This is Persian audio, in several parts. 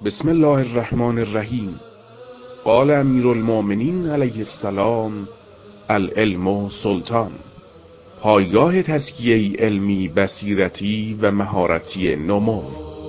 بسم الله الرحمن الرحیم. قال امیر المؤمنین علیه السلام: العلم سلطان. پایگاه تزکیه علمی، بصیرتی و مهارتی نمو.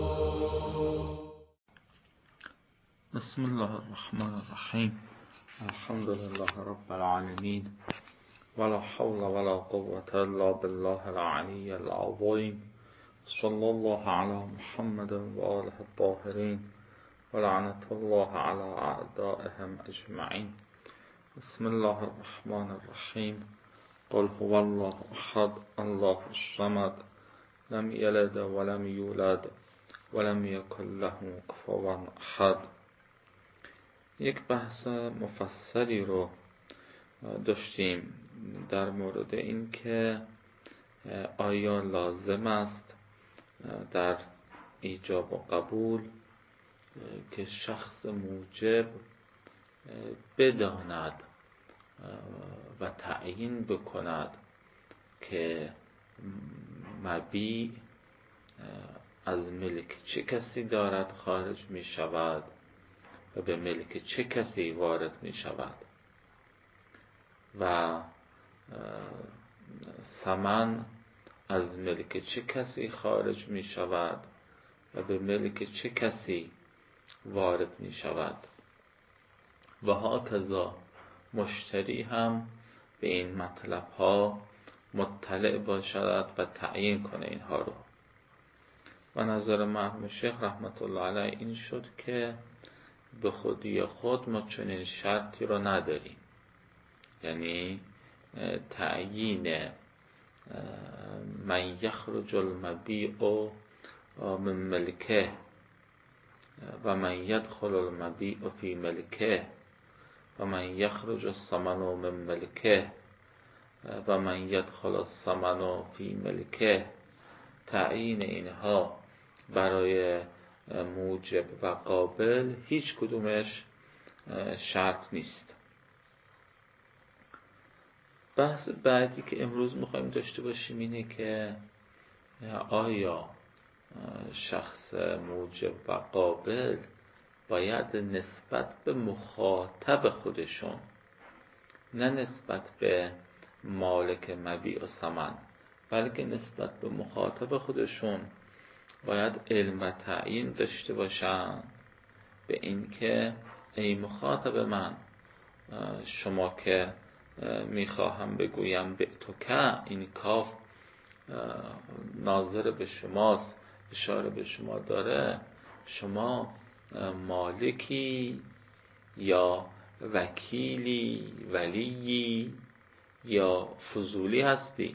بسم الله الرحمن الرحیم. الحمد لله رب العالمین، ولا حول ولا قوة الا بالله العلی العظیم. صلی الله علی محمد و آله الطاهرین و لعنت الله علی اعدائهم اجمعین. بسم الله الرحمن الرحیم. قل هو الله احد الله الصمد لم یلد ولم یولد ولم یکن له کفوا احد. یک بحث مفصلی رو داشتیم در مورد این که آیا لازم است در ایجاب و قبول که شخص موجب بداند و تعیین بکند که مبیع از ملک چه کسی دارد خارج می شود و به ملک چه کسی وارد می شود و ثمن از ملک چه کسی خارج می شود و به ملک چه کسی وارد می شود و هاکذا مشتری هم به این مطلب ها مطلع باشد و تعیین کنه اینها رو. و نظر مرحوم شیخ رحمت الله علیه این شد که به خودی خود ما چنین شرطی رو نداریم، یعنی تعیین من یخرج المبیع من ملکه و من یدخل المبیع فی ملکه و من یخرج الثمن من ملکه و من یدخل الثمن فی ملکه. تعیین اینها برای موجب و قابل هیچ کدومش شرط نیست. بحث بعدی که امروز میخوایم داشته باشیم اینه که آیا شخص موجب و قابل باید نسبت به مخاطب خودشون، نه نسبت به مالک مبیع و ثمن، بلکه نسبت به مخاطب خودشون باید علم و تعیین داشته باشن به این که ای مخاطب من، شما که میخواهم بگویم بعتک، این کاف ناظر به شماست، اشاره به شما داره، شما مالکی یا وکیلی، ولیی یا فضولی هستی؟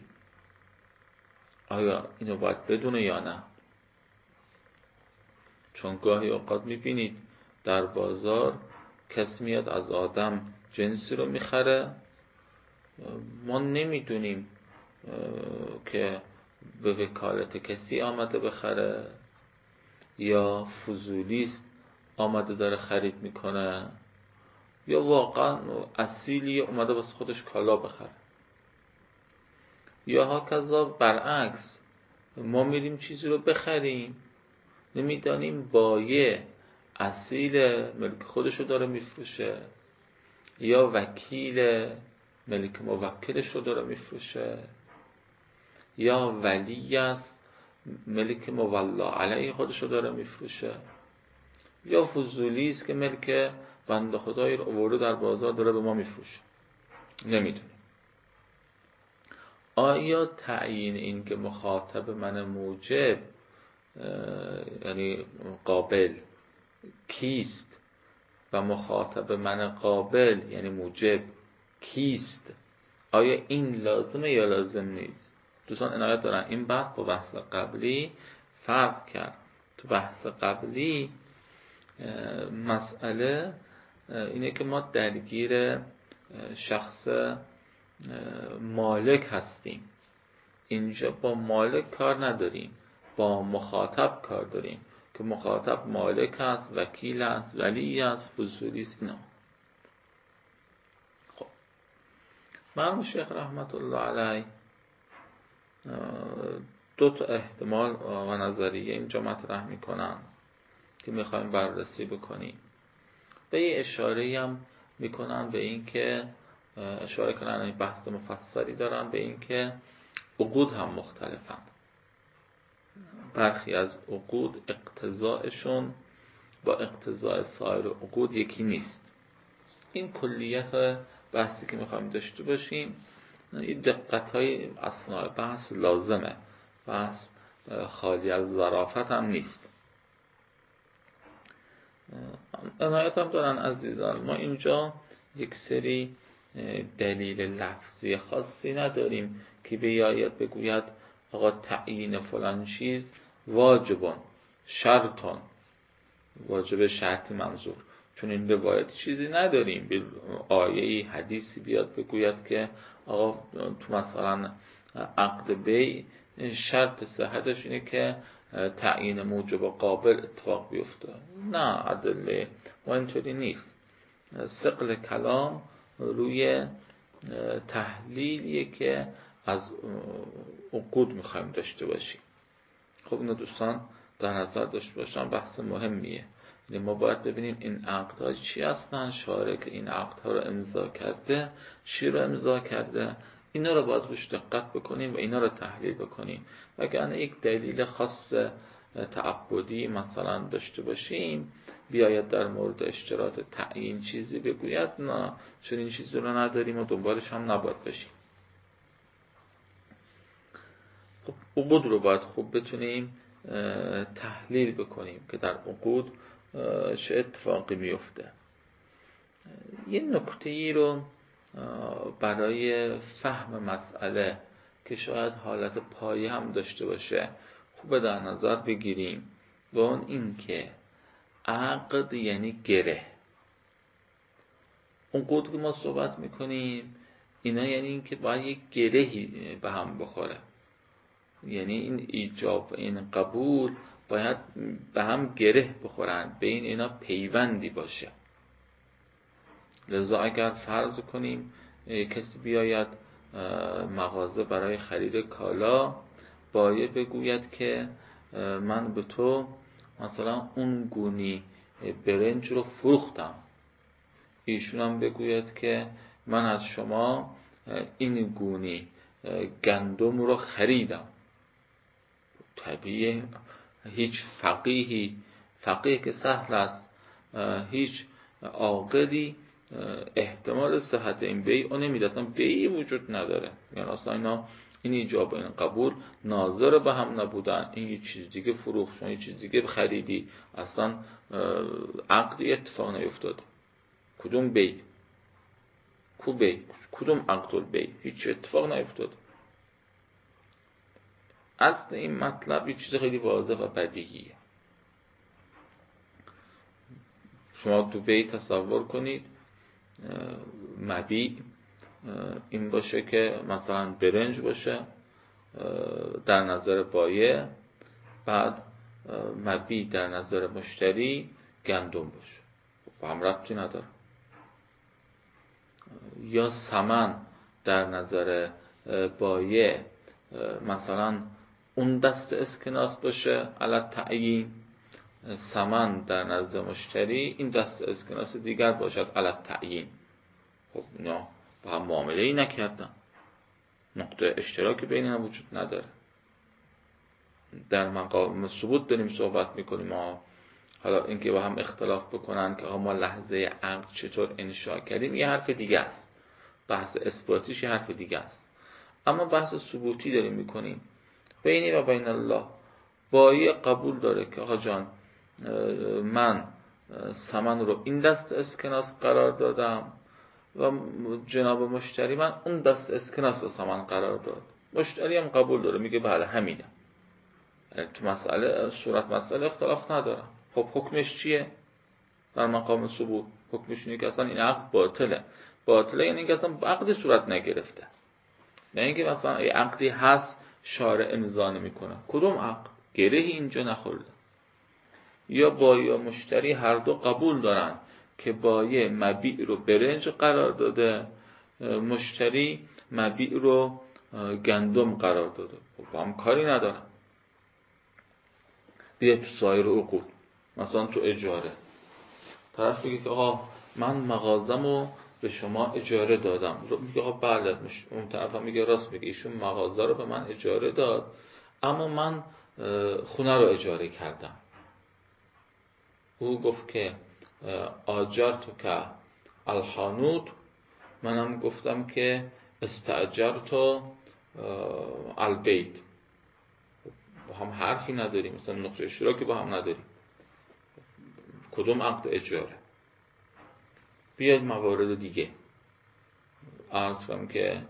آیا اینو باید بدونه یا نه؟ چون گاهی اوقات میبینید در بازار کسی میاد از آدم جنسی رو میخره، ما نمیدونیم که به وکالت کسی آمده بخره یا فضولیست آمده داره خرید میکنه یا واقعا اصیلی اومده واسه خودش کالا بخره. یا هاکذا برعکس، ما میریم چیزی رو بخریم نمیدانیم بایع اصیل ملک خودش رو داره میفروشه یا وکیل ملک موکلش رو داره میفروشه یا ولی است ملک مولا علیه خودش رو داره میفروشه یا فضولی است که ملک بنده خدایی رو آورده در بازار داره به ما میفروشه. نمیدونیم. آیا تعیین این که مخاطب من موجب یعنی قابل کیست و مخاطب من قابل یعنی موجب کیست، آیا این لازمه یا لازم نیست؟ دوستان عنایت دارن این بحث با بحث قبلی فرق کرد. تو بحث قبلی مسئله اینه که ما درگیر شخص مالک هستیم، اینجا با مالک کار نداریم، با مخاطب کار داریم که مخاطب مالک است، وکیل است، ولی است، فضولی است. نه. خب مرحوم شیخ رحمت الله علیه دو تا احتمال و نظریه اینجا مطرح میکنن. که میخوایم بررسی بکنیم. به یه اشاره هم میکنن به این که اشاره کنن، این بحث مفصلی دارن به این که عقود هم مختلفند. برخی از عقود اقتضاءشون با اقتضاء سایر عقود یکی نیست. این کلیت بحثی که میخوایم داشته باشیم. این دقت‌های اثناء بحث لازمه، بحث خالی از ظرافت هم نیست. عنایت هم دارن عزیزان، ما اینجا یک سری دلیل لفظی خاصی نداریم که بیاید بگوید آقا تعیین فلان چیز واجبون شرطون، واجب شرطی منظور، چون این روایت چیزی نداریم به آیه حدیثی بیاد بگوید که آقا تو مثلا عقد بیع شرط صحتش اینه که تعیین موجب قابل اتفاق بیفته. نه، ادله ما اینطوری نیست. ثقل کلام روی تحلیلیه که از عقود میخوایم داشته باشیم. خب اینو دوستان در نظر داشته باشم، بحث مهمیه. ما باید ببینیم این عقدها چی هستن، شارع که این عقدها رو امضا کرده چی رو امضا کرده، اینا رو باید روش دقت بکنیم و اینا رو تحلیل بکنیم. وگرنه یک دلیل خاص تعبدی مثلا داشته باشیم بیاید در مورد اشتراط تعیین چیزی بگوید، نه، چون این چیزی رو نداریم و دنبالش هم نباید باشیم. خب عقود رو باید خوب بتونیم تحلیل بکنیم که در عقود چه اتفاقی میفته. یه نکته‌ای رو برای فهم مسئله که شاید حالت پایه هم داشته باشه خوب در نظر بگیریم، و اون این که عقد یعنی گره. عقود که ما صحبت میکنیم اینا یعنی این که باید یک گرهی به هم بخوره، یعنی این ایجاب این قبول باید به هم گره بخورن، بین اینا پیوندی باشه. لذا اگر فرض کنیم کسی بیاید مغازه برای خرید کالا، باید بگوید که من به تو مثلا اون گونی برنج رو فروختم، ایشون هم بگوید که من از شما این گونی گندم رو خریدم. طبیعی هیچ فقیه که سهل است، هیچ عاقلی احتمال صحت این بیع نمیده، اصلا بیعی وجود نداره. یعنی اصلا اینا این ایجاب این قبول ناظر به هم نبودن، این یه چیز دیگه فروختن، یه چیز دیگه خریدی، اصلا عقدی اتفاق نیفتاد. کدوم بیع؟ کدوم عقد البیع؟ هیچ اتفاق نیفتاد. اصل این مطلب یه چیز خیلی واضح و بدیهیه. شما تو بیع تصور کنید مبیع این باشه که مثلا برنج باشه در نظر بایع، بعد مبیع در نظر مشتری گندم باشه، با هم ربطی نداره. یا سمن در نظر بایع مثلا اون دست اسکناس باشه علی تعیین، سمن در نظر مشتری این دست اسکناس دیگر باشد علی تعیین. خب اینا با هم معامله ای نکردن، نقطه اشتراکی بین اینا وجود نداره. در مقام ثبوت داریم صحبت میکنیم. حالا اینکه با هم اختلاف بکنن که ما لحظه عقد چطور انشا کردیم یه حرف دیگه است، بحث اثباتیش یه حرف دیگه است. اما بحث ثبوتی داریم میکنیم بینی و بین الله. بایی قبول داره که آقا جان من سمن رو این دست اسکناس قرار دادم و جناب مشتری من اون دست اسکناس رو سمن قرار داد. مشتری هم قبول داره، میگه بله همینه. تو مسئله صورت مسئله اختلاف نداره. خب حکمش چیه؟ در مقام ثبوت حکمش اینه که اصلا این عقد باطله یعنی که اصلا عقدی صورت نگرفته، نه اینکه مثلا این عقدی هست شارع امضا نمیکنه. کدوم عقد؟ گرهی اینجا نخورده. یا بایی و مشتری هر دو قبول دارن که بایی مبیع رو برنج قرار داده، مشتری مبیع رو گندم قرار داده، با هم کاری ندارن. بیا تو سایر عقود مثلا تو اجاره طرف میگه که آقا من مغازمو به شما اجاره دادم، میگه آقا بله، اون طرف هم میگه راست میگه، ایشون مغازه رو به من اجاره داد اما من خونه رو اجاره کردم. او گفت که آجرتو که الحانوت، منم گفتم که استاجرتو البیت. با هم حرفی نداریم، مثلا نقطه اشتراکی با هم نداریم، کدوم عقد اجاره؟ بیاید موارد دیگه. عرض کنم که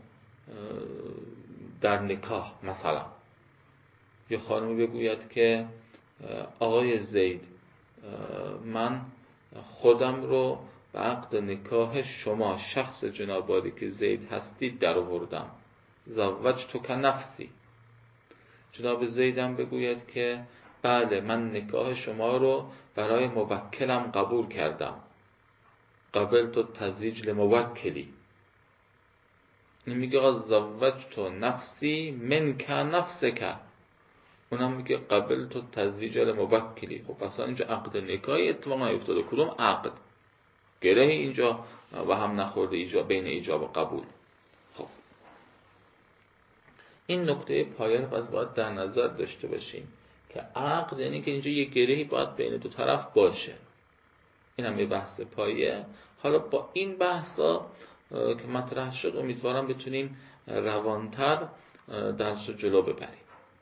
در نکاح مثلا یه خانمی بگوید که آقای زید، من خودم رو به عقد نکاح شما شخص جنابعالی که زید هستید در آوردم، زوجتک نفسی. جناب زیدم بگوید که بله، من نکاح شما رو برای موکلم قبول کردم، قبلت التزویج لموکلی. این میگه زوجت نفسی منک نفسک، اونم میگه قبلت التزویج لموکلی. خب اصلا اینجا عقد نکاحی اتفاق نیفتاده، کدوم عقد؟ گره اینجا و هم نخورده اینجا بین ایجاب و قبول. خب این نکته پایه رو پس باید در نظر داشته باشیم که عقد یعنی که اینجا یه گرهی باید بین دو طرف باشه. این هم یه بحث پایه. حالا با این بحثا که مطرح شد امیدوارم بتونیم روانتر درس رو جلو ببریم.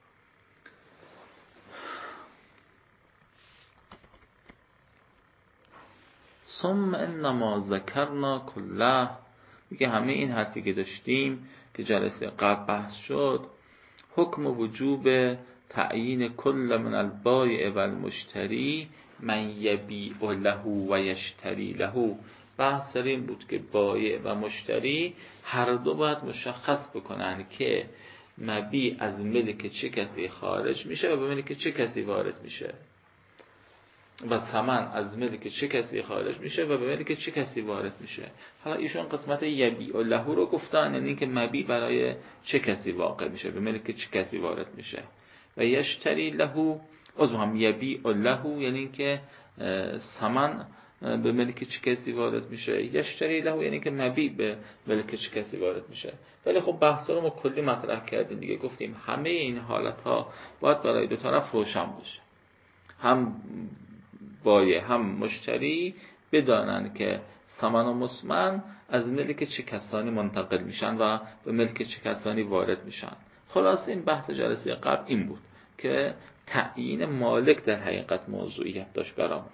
ثم انما ذکرنا کله، میگه همه این حرفی که داشتیم که جلسه قبل بحث شد، حکم وجوب تعیین کل من البایع و المشتری من یبیع له و یشتری له. بحث این بود که بایع و مشتری هر دو باید مشخص بکنن که مبیع از ملک چه کسی خارج میشه و به ملک چه کسی وارد میشه، و ثمن از ملک چه کسی خارج میشه و به ملک چه کسی وارد میشه. حالا ایشون قسمت یبیع له رو گفتن، یعنی که مبیع برای چه کسی واقع میشه، به ملک چه کسی وارد میشه. و یشتری له، هم یبیع له یعنی که ثمن به ملک چه کسی وارد میشه، یشتری له یعنی که مبیع به ملک چه کسی وارد میشه. ولی خب بحثا رو ما کلی مطرح کردیم دیگه، گفتیم همه این حالت ها باید برای دو طرف روشن باشه، هم بایع هم مشتری بدانند که ثمن و مسمن از ملک چه کسانی منتقل میشن و به ملک چه کسانی وارد میشن. خلاص این بحث جلسه قبل این بود که تعیین مالک در حقیقت موضوعیت داشت برامون.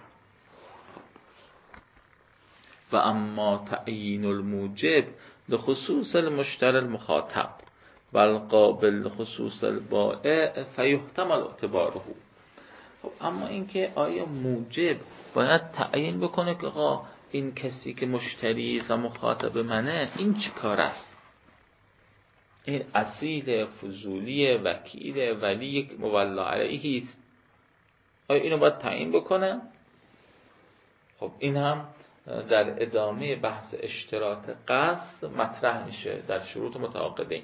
و اما تعیین الموجب لخصوص المشتری المخاطب و القابل لخصوص البائع فیحتمل اعتباره. اما اینکه آیا موجب باید تعیین بکنه که آقا این کسی که مشتری و مخاطب منه این چی کار است، این اصیل، فضولی، وکیل، ولی یک مولا علیه است، آیا اینو باید تعیین بکنه؟ خب این هم در ادامه بحث اشتراط قصد مطرح میشه در شروط متعاقدین.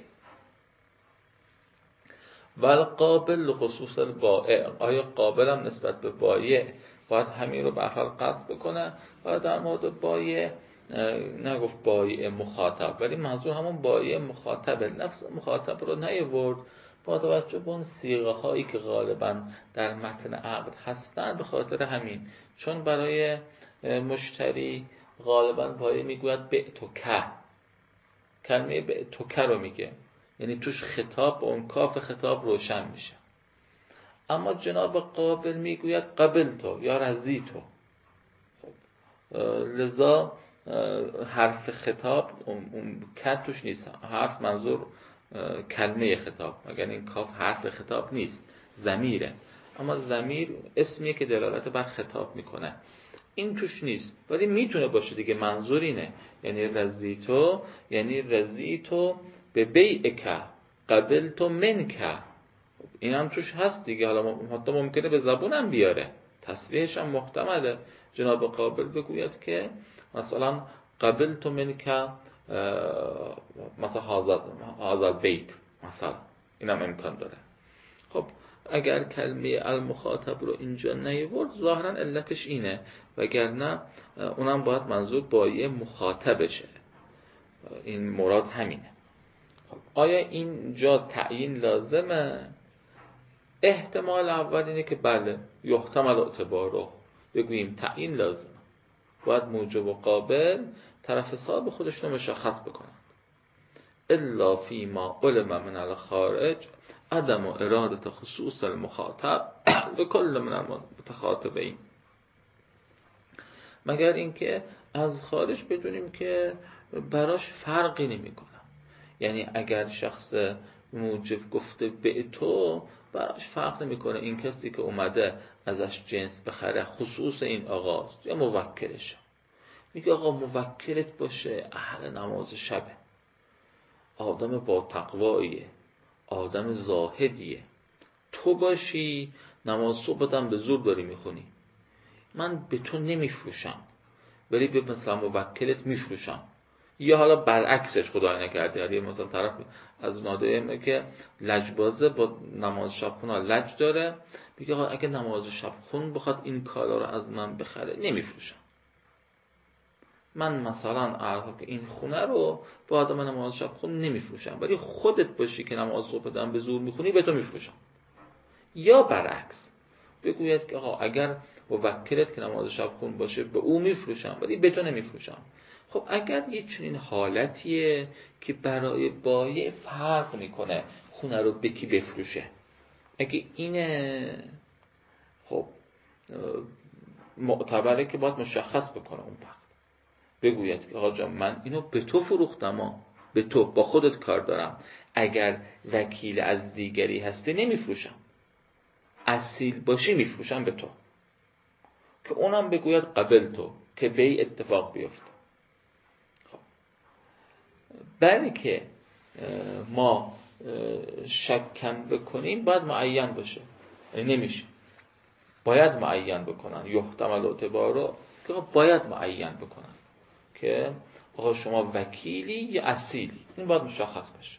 والقابل خصوص البائع، آیا قابل هم نسبت به بایع باید همین رو به هر حال قصد بکنه؟ و در مورد بایع نگفت بایع مخاطب، ولی منظور همون بایع مخاطب، نفس مخاطب رو نیاورد. با توجه به اون صیغه هایی که غالبا در متن عقد هستن، به خاطر همین، چون برای مشتری غالبا بایع میگوید بعتک، کلمه بعتک رو میگه، یعنی توش خطاب با اون کاف خطاب روشن میشه. اما جناب قابل میگوید قبلتو یا رضیتو. خب لذا حرف خطاب اون کد توش نیست. حرف منظور کلمه خطاب، مگر این کاف حرف خطاب نیست، ضمیره. اما ضمیر اسمیه که دلالت بر خطاب میکنه، این توش نیست، ولی میتونه باشه دیگه. منظور اینه، یعنی رضیتو یعنی رضیتو به بیعک قبلتو منک. این هم توش هست دیگه. حالا حتی ممکنه به زبونم بیاره، تصریحش هم محتمله. جناب قابل بگوید که مثلا قبلتو منک مثلا هذا بیت، مثلا این هم امکان داره. خب اگر کلمه المخاطب رو اینجا نیورد ظاهرا علتش اینه، وگرنه اونم باید منظور بایه مخاطبشه. این مراد همینه. خب آیا اینجا تعیین لازمه؟ احتمال اول اینه که بله، یحتمل اعتباره، بگوییم تعیین لازمه، باید موجب و قابل طرف حساب خودشون رو مشخص بکنن. الا فیما علم من الخارج عدم و ارادت خصوص المخاطب لکل من المتخاطبین، مگر اینکه از خارج بدونیم که براش فرقی نمیکنه. یعنی اگر شخص موجب گفته به تو، براش فرق نمیکنه این کسی که اومده ازش جنس بخره خصوص این آقاست یا موکلشه. میگه آقا موکلت باشه اهل نماز شبه، آدم با تقواییه، آدم زاهدیه، تو باشی نماز صبح هم به زور داری میخونی، من به تو نمیفروشم ولی به مثلا موکلت میفروشم. یا حالا برعکسش، خدای نکرده، یا مثلا طرف از نادره که لجبازه با نماز شب خون لج داره، میگه آقا اگه نماز شب خون بخواد این کالا رو از من بخره نمیفروشم. من مثلا عرفم که این خونه رو با آدم نماز شب خون نمیفروشم، ولی خودت باشی که نماز صبح دم به زور میخونی به تو میفروشم. یا برعکس بگوید که آقا اگر موکلت که نماز شب خون باشه به او میفروشم ولی به تو نمیفروشم. خب اگر یه چنین حالتیه که برای بایع فرق میکنه خونه رو به کی بفروشه، اگه اینه خب معتبره که باید مشخص بکنه اون وقت، بگوید که آقا جان من اینو به تو فروختم، به تو با خودت کار دارم، اگر وکیل از دیگری هستی نمیفروشم، اصیل باشی میفروشم به تو، که اونم بگوید قبل تو که بیع اتفاق بیفته. خب بلکه ما شکم بکنیم باید معین باشه، یعنی نمیشه، باید معین بکنن، یحتمل اعتباره که باید معین بکنن که آقا شما وکیلی یا اصیلی، این باید مشخص بشه.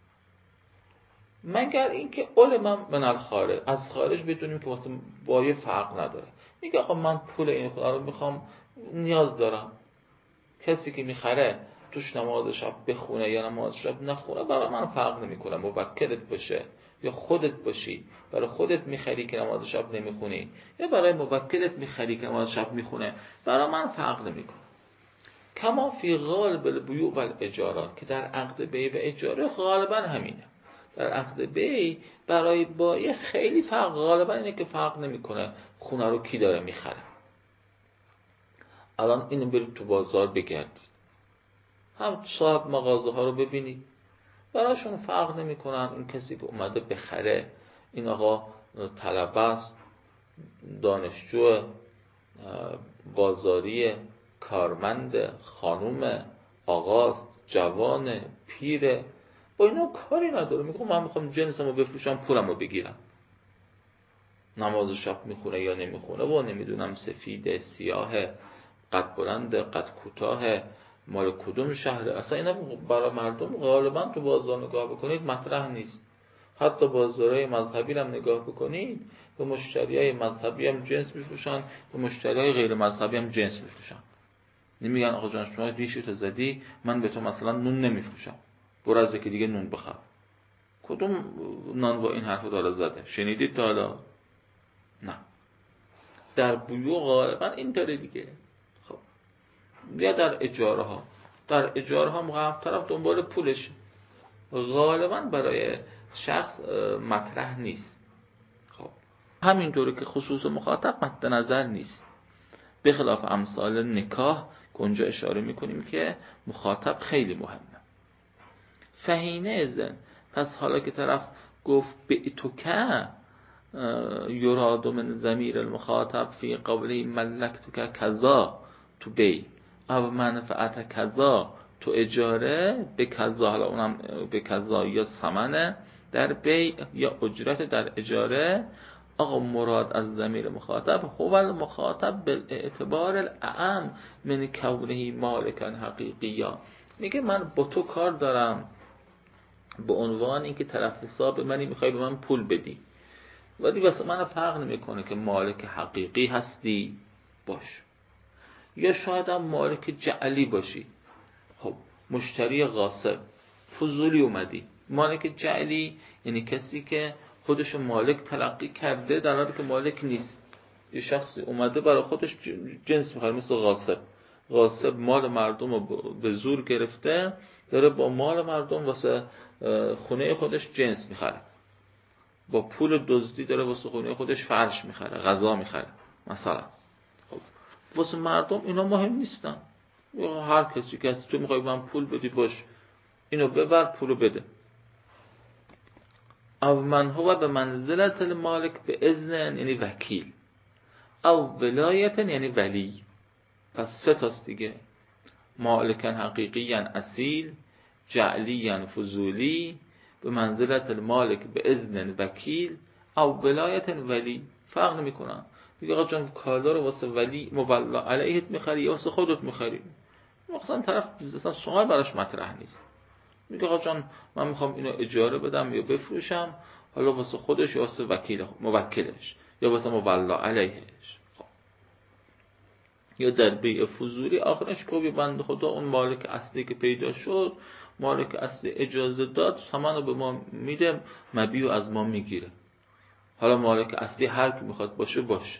مگر اینکه علم من الخارج، از خارج بدونیم که واسه بایع فرق نداره، میگه آقا من پول این خونه رو میخوام، نیاز دارم، کسی که میخره توش نماز شب بخونه یا نماز شب نخونه برای من فرق نمیکنه، موکلت باشه یا خودت باشی برای خودت میخری که نماز شب نمیخونی، یا برای موکلت میخری که نماز شب میخونه، برای من فرق نمیکنه. کما فی غالب البیوع و الاجارات، که در عقد بیع و اجاره غالبا همینه. در عقد بیع برای بایع خیلی فرق غالبا اینه که فرق نمیکنه خونه رو کی داره میخره. الان اینو برید تو بازار بگردید، هم صاحب مغازه ها رو ببینید، براشون فرق نمیکنن این کسی که اومده بخره، این آقا طلبه است، دانشجو، بازاری، کارمند، خانوم، آقاست، جوان، پیره، با اینا کاری نداره. میگه من میخوام جنسمو بفروشم پولمو بگیرم، نماز شب میخونه یا نمیخونه و نمیدونم سفید، سیاه، قد بلند، قد کوتاه، مال کدوم شهر، اصلا اینا برای مردم غالبا تو بازار نگاه بکنید مطرح نیست. حتی بازارهای مذهبی هم نگاه بکنید، به مشتریای مذهبی هم جنس میفروشن، به مشتریای غیر مذهبی هم جنس میفروشن. نمیگن آقا جان شما ریشتو زدی من به تو مثلا نون نمیفروشم، برو از یکی دیگه نون بخر. کدوم نان با این حرفو داره زده؟ شنیدید تا حالا؟ نه. در بیوع غالبا اینطوره دیگه. خب یا در اجاره ها، در اجاره ها طرف دنبال پولش، غالبا برای شخص مطرح نیست. خب همینطوره که خصوص مخاطب مد نظر نیست، به خلاف امثال نکاح که اونجا اشاره میکنیم که مخاطب خیلی مهمه. فهینه ازن، پس حالا که طرف گفت بعتک یراد من ضمیر المخاطب فی قوله ملکتک کذا تو بی او منفعت کذا تو اجاره، به کذا، حالا اونم به کذا یا ثمنه در بی یا اجرت در اجاره، آقا مراد از ضمیر مخاطب هو المخاطب بالاعتبار الاعم من کونه مالکا حقیقیا. میگه من با تو کار دارم به عنوان اینکه طرف حساب منی، میخوای به من پول بدی، ولی واسه من فرق نمیکنه که مالک حقیقی هستی باش، یا شاید هم مالک جعلی باشی. خب مشتری غاصب، فضولی اومدی. مالک جعلی یعنی کسی که خودشو مالک تلقی کرده در حالی که مالک نیست. یه شخصی اومده برای خودش جنس میخره، مثل غاصب مال مردم رو به زور گرفته، داره با مال مردم واسه خونه خودش جنس میخره، با پول دزدی داره واسه خونه خودش فرش میخره، غذا میخره مثلا. خب واسه مردم اینا مهم نیستن. هر کسی که تو میخوای من پول بدی، باش اینو ببر پولو بده. او من هو به منزلت المالک به اذن یعنی وکیل، او ولایت یعنی ولی. پس سه تاست دیگه: مالکن حقیقیاً اصیل، جعلیاً فضولی، به منزلت المالک به اذن وکیل، او ولایت ولی. فرق نمی کنن. میگه آقا جان کالا رو واسه ولی مبلا علیهت میخری یا واسه خودت میخری؟ مثلا طرف اصلا سوال براش مطرح نیست. میگه آقا جان من میخوام اینو اجاره بدم یا بفروشم، حالا واسه خودش یا واسه موکلش یا واسه مبلا علیهش. خب. یا در بیع فضولی آخرش کوبی بند خدا اون مالک اصلی که پیدا شد، مالک اصلی اجازه داد، ثمن رو به ما میده، مبیع از ما میگیره. حالا مالک اصلی هر کی میخواد باشه.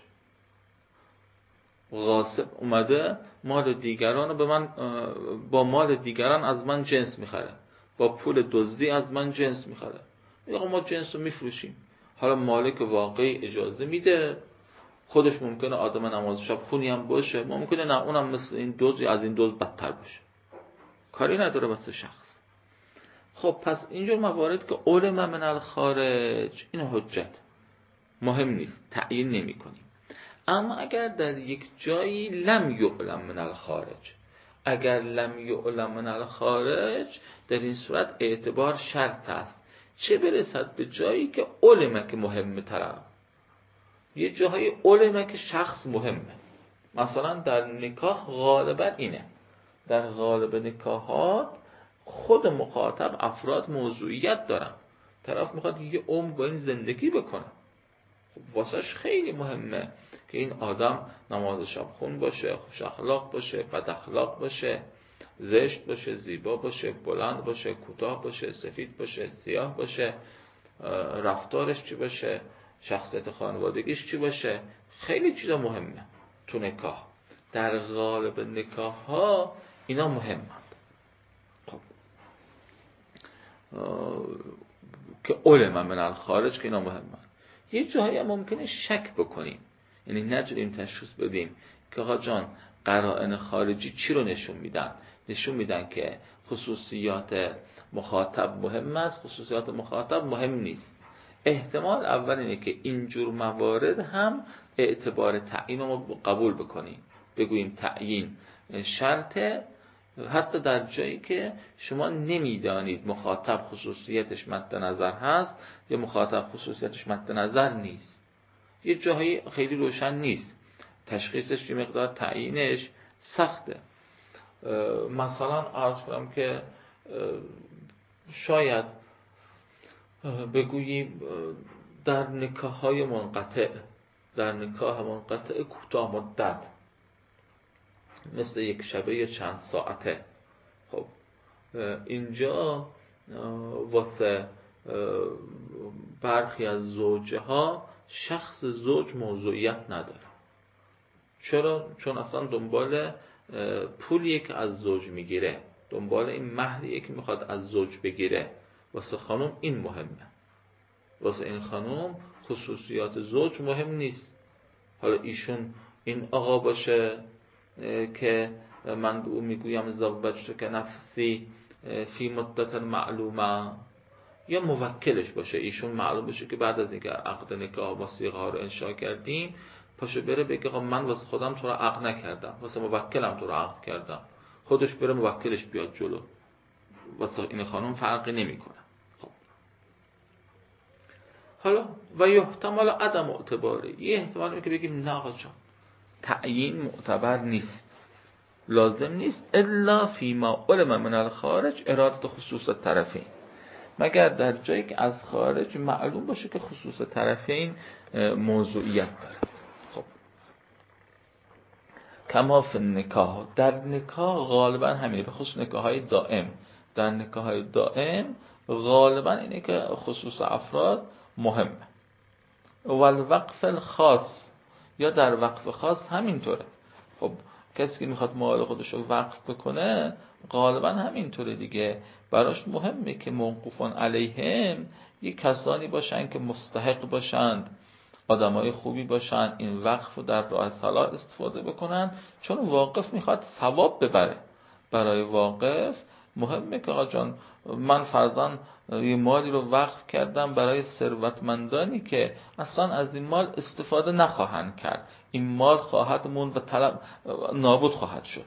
غاصب اومده مال دیگران رو به من، با مال دیگران از من جنس میخره، با پول دزدی از من جنس میخره. میگه ما جنس رو میفروشیم. حالا مالک واقعی اجازه میده، خودش ممکنه آدم نماز شب خونی هم باشه، ممکنه نه اونم مثل این دزد از این دزد بدتر باشه، کاری نداره واسه شخص. خب پس اینجور موارد که علم من الخارج، این حجت مهم نیست، تعیین نمی کنیم. اما اگر در یک جایی لم یعلم من الخارج، اگر لم یعلم من الخارج، در این صورت اعتبار شرط است، چه برسد به جایی که علمه که مهمه تره. یه جاهای علمه که شخص مهمه. مثلا در نکاح غالبا اینه، در غالب نکاحات خود مخاطب افراد موضوعیت دارن، طرف میخواد یه عمر با این زندگی بکنه. واسهش خیلی مهمه که این آدم نماز شب خون باشه، خوش اخلاق باشه، بد اخلاق باشه، زشت باشه، زیبا باشه، بلند باشه، کوتاه باشه، سفید باشه، سیاه باشه، رفتارش چی باشه، شخصیت خانوادگیش چی باشه. خیلی چیزا مهمه تو نکاح. در غالب نکاح ها اینا مهمند. خب که علم من الخارج که اینا مهمند. یه جایی هم ممکنه شک بکنیم، یعنی نتونیم تشخیص بدیم که آقا جان قرائن خارجی چی رو نشون میدن. نشون میدن که خصوصیات مخاطب مهم است، خصوصیات مخاطب مهم نیست. احتمال اول اینه که اینجور موارد هم اعتبار تعیین رو قبول بکنیم، بگوییم تعیین شرطه، حتی در جایی که شما نمیدانید مخاطب خصوصیتش مد نظر هست یا مخاطب خصوصیتش مد نظر نیست. یه جایی خیلی روشن نیست، تشخیصش یه مقدار تعیینش سخته. مثلا عرض کنم که شاید بگوییم در نکاح‌های منقطع، در نکاح منقطع کوتاه مدت مثل یک شبه یا چند ساعته، خب اینجا واسه برخی از زوجها شخص زوج موضوعیت نداره. چرا؟ چون اصلا دنبال پولیه که از زوج میگیره، دنبال این مهریه که میخواد از زوج بگیره. واسه خانم این مهمه، واسه این خانم خصوصیات زوج مهم نیست. حالا ایشون این آقا باشه که من به او میگویم زوجتو که نفسی فی مدت معلومه، یا موکلش باشه، ایشون معلوم بشه که بعد از اینکه عقد نکاح با صیغه ها رو انشا کردیم پاشو بره بگه آقا من واسه خودم تو رو عقد نکردم، واسه موکلم تو رو عقد کردم، خودش بره موکلش بیاد جلو. واسه این خانم فرقی نمیکنه. خب حالا و یحتمل عدم اعتباره، یه احتمالی که بگیم نه آقا جان تعیین معتبر نیست، لازم نیست، الا فیما علم من الخارج اراده خصوص الطرفین، مگر در جایی که از خارج معلوم باشه که خصوص طرفین موضوعیت داره. خب کما فی النکاح، در نکاح غالبا همینه، به خصوص نکاح‌های دائم. در نکاح‌های دائم غالبا اینه که خصوص افراد مهمه. والوقف الخاص، یا در وقف خاص همینطوره. خب کسی که میخواد مال خودش رو وقف بکنه غالبا همینطوره دیگه، براش مهمه که موقوفان علیهم یک کسانی باشن که مستحق باشند، آدمای خوبی باشن، این وقف رو در راه صلاح استفاده بکنن، چون واقف میخواد ثواب ببره. برای واقف مهمه که آقا جان من فرضاً یه مالی رو وقف کردم برای ثروتمندانی که اصلا از این مال استفاده نخواهند کرد، این مال خواهد موند و نابود خواهد شد،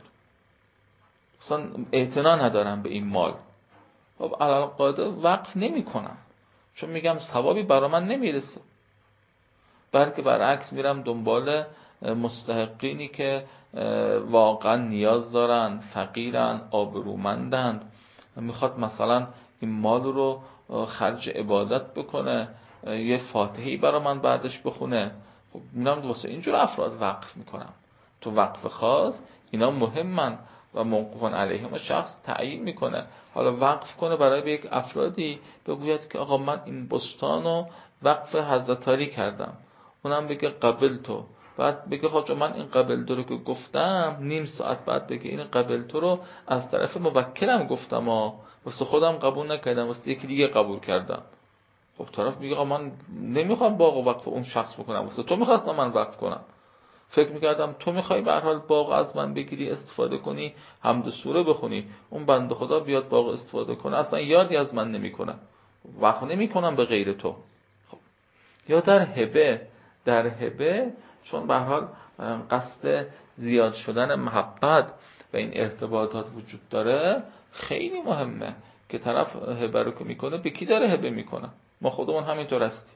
اصلا اعتنا ندارم به این مال. خب علاقاده وقف نمی کنم، چون میگم ثوابی برای من نمیرسه، بلکه برعکس میرم دنبال مستحقینی که واقعا نیاز دارن، فقیرن، آبرومندند، میخواد مثلا این مال رو خرج عبادت بکنه، یه فاتحه‌ای برای من بعدش بخونه. خب میرم واسه اینجور افراد وقف میکنم. تو وقف خاص اینا مهمن و موقوفان علیهم شخص تعیین میکنه. حالا وقف کنه برای به یک افرادی، بگوید که آقا من این بستان رو وقف حضرت علی کردم، اونم بگه قبل تو، بعد بگه خواجه من این قبل تو رو که گفتم، نیم ساعت بعد بگه این قبل تو رو از طرف موکلم گفتم واسه خودم قبول نکردم، واسه یکی دیگه قبول کردم. خب طرف میگه آقا من نمیخوام باغ وقف اون شخص بکنم، واسه تو میخواستم من وقف کنم، فکر میکردم تو میخوای به هر حال باغ از من بگیری، استفاده کنی، حمد سوره بخونی، اون بنده خدا بیاد باغ استفاده کنه، اصلا یادی از من نمیکنه، وقف نمیکنم به غیر تو. خب یا در هبه چون به هر حال قصد زیاد شدن محبت و این ارتباطات وجود داره، خیلی مهمه که طرف هبه رو که میکنه به کی داره هبه میکنه. ما خودمون همینطور هستیم،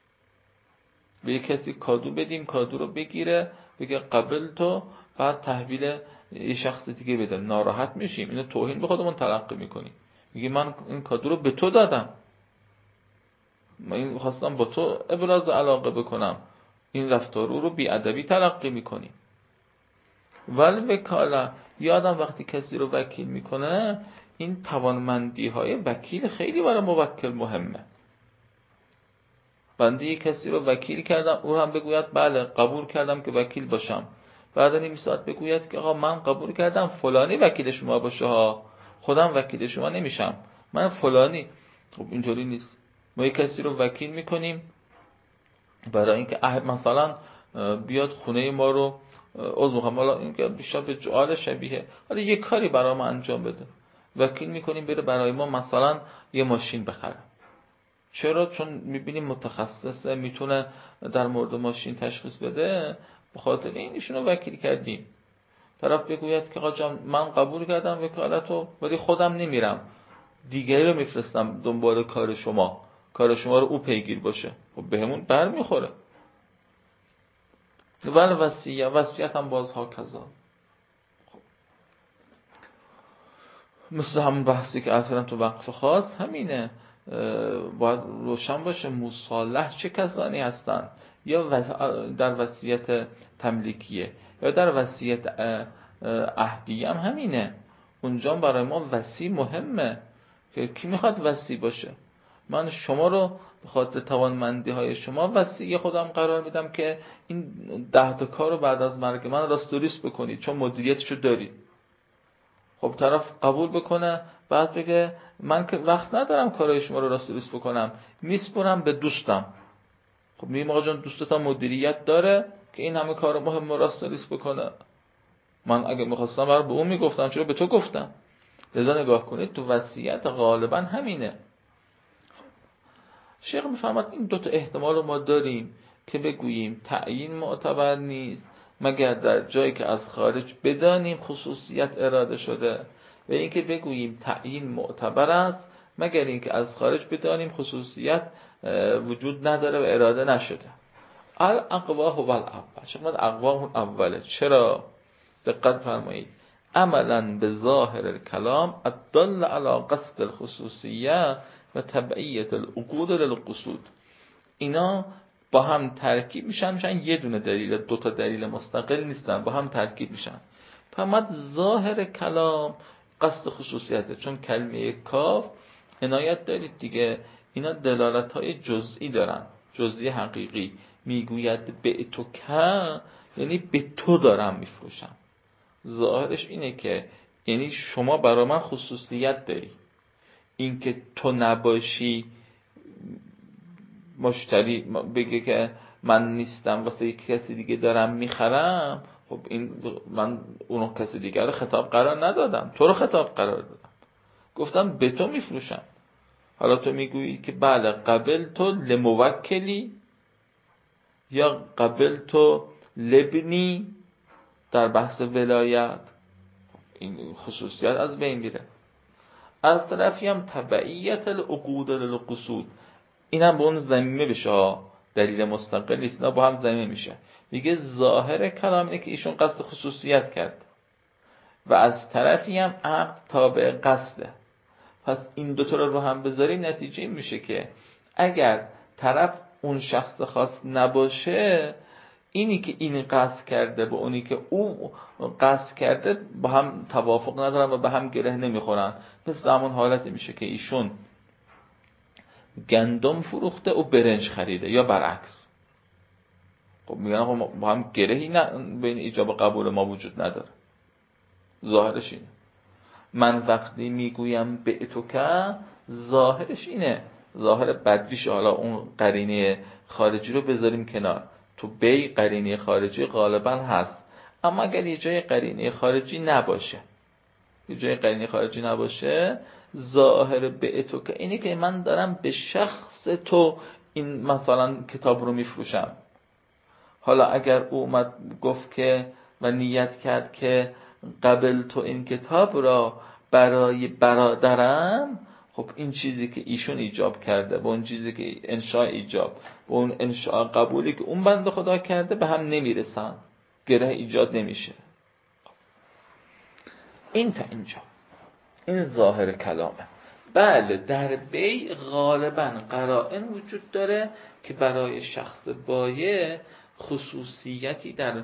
به یک کسی کادو بدیم، کادو رو بگیره بگه قبل تو، بعد تحویل یه شخص دیگه بده، ناراحت میشیم، اینو توهین به خودمون تلقی میکنیم، میگه من این کادو رو به تو دادم، من خواستم با تو ابراز علاقه بکنم، این رفتار رو بی‌ادبی تلقی میکنی. ولی وکاله، یادم وقتی کسی رو وکیل میکنه، این توانمندی های وکیل خیلی برای موکل مهمه. بنده یک کسی رو وکیل کردم، او هم بگوید بله قبول کردم که وکیل باشم، بعد نیم ساعت بگوید که آقا من قبول کردم فلانی وکیل شما باشه ها، خودم وکیل شما نمیشم، من فلانی. خب اینطوری نیست. ما یک کسی رو وکیل میکنیم برای اینکه مثلا بیاد خونه ما رو حالا این که بیشتر به جعال شبیه، حالا یه کاری برای ما انجام بده، وکیل میکنیم بره برای ما مثلا یه ماشین بخره. چرا؟ چون میبینیم متخصصه، میتونه در مورد ماشین تشخیص بده، به خاطر این ایشونو وکیل کردیم. طرف بگوید که آقا جان من قبول کردم وکالتو، ولی خودم نمیرم، دیگری رو میفرستم دنبال کار شما رو او پیگیر باشه، خب بهمون بر میخوره. ولی وصیت هم بازها کذا. خب مثل همون بحثی که اصلا تو وقف خاص همینه، باید روشن باشه مصالح چه کسانی هستن، یا در وصیت تملیکیه یا در وصیت عهدیه هم همینه. اونجا برای ما وصی مهمه که کی میخواد وصی باشه. من شما رو به خاطر توانمندی های شما وصی خودم قرار میدم که این 10 تا کار رو بعد از مرگ من راستوریس بکنید، چون مدیریتشو دارید. خب طرف قبول بکنه، بعد بگه من که وقت ندارم کارهای شما رو راستوریس بکنم، میسپرم به دوستم. خب میگم آقا جان دوستت هم مدیریت داره که این همه کار مهم راستوریس بکنه، من اگه میخواستم برای به اون میگفتم، چرا به تو گفتم؟ لذا نگاه کنید تو وصیت غالبا همینه. شیخ میفرماد این 2 تا احتمال رو ما داریم که بگوییم تعیین معتبر نیست مگر در جایی که از خارج بدانیم خصوصیت اراده شده، و اینکه بگوییم تعیین معتبر است مگر اینکه از خارج بدانیم خصوصیت وجود نداره و اراده نشده. الاقوا هو الاول. شما اقوا اون اوله. چرا؟ دقت فرمایید. عملا به ظاهر الکلام الدل علی قصد الخصوصیه و تبعیت العقود للقصود، اینا با هم ترکیب میشن یه دونه دلیل، دو تا دلیل مستقل نیستن، با هم ترکیب میشن. فرمود ظاهر کلام قصد خصوصیته، چون کلمه کاف عنایت دارید دیگه، اینا دلالت‌های جزئی دارن، جزئی حقیقی. میگوید به تو که یعنی به تو دارم میفروشم. ظاهرش اینه که یعنی شما برای من خصوصیت داری، این که تو نباشی مشتری بگه که من نیستم واسه یک کسی دیگه دارم میخرم، خب این من اونو کسی دیگه رو خطاب قرار ندادم، تو رو خطاب قرار دادم، گفتم به تو میفروشم. حالا تو میگویی که بله قبل تو لموکلی یا قبل تو لبنی در بحث ولایت، این خصوصیت از بین میره. از طرفی هم تبعیت العقود للقصود، اینم به اون ضمیمه بشه، دلیل مستقل نیست، اینا با هم ضمیمه میشه. میگه ظاهر کلام اینه که ایشون قصد خصوصیت کرد و از طرفی هم عقد تابع قصده. پس این دوتا رو هم بذاریم نتیجه این میشه که اگر طرف اون شخص خاص نباشه، اینی که این قصد کرده با اونی که او قصد کرده با هم توافق ندارن و به هم گره نمیخورن. مثل همون حالتی میشه که ایشون گندم فروخته و برنج خریده یا برعکس. خب میگن با هم گرهی بین ایجاب و قبول ما وجود نداره. ظاهرش اینه. من وقتی میگویم به تو که، ظاهرش اینه، ظاهر بدویش، حالا اون قرینه خارجی رو بذاریم کنار، تو بی قرینه خارجی غالبا هست، اما اگر یه جای قرینه خارجی نباشه، ظاهر به تو که اینه که من دارم به شخص تو این مثلا کتاب رو میفروشم. حالا اگر او اومد گفت که و نیت کرد که قبل تو این کتاب را برای برادرم، خب این چیزی که ایشون ایجاب کرده با اون چیزی که انشاء ایجاب با اون انشاء قبولی که اون بنده خدا کرده به هم نمیرسن، گره ایجاد نمیشه. این تا اینجا این ظاهر کلامه. بله در بیع غالبا قرائن وجود داره که برای شخص بایع خصوصیتی در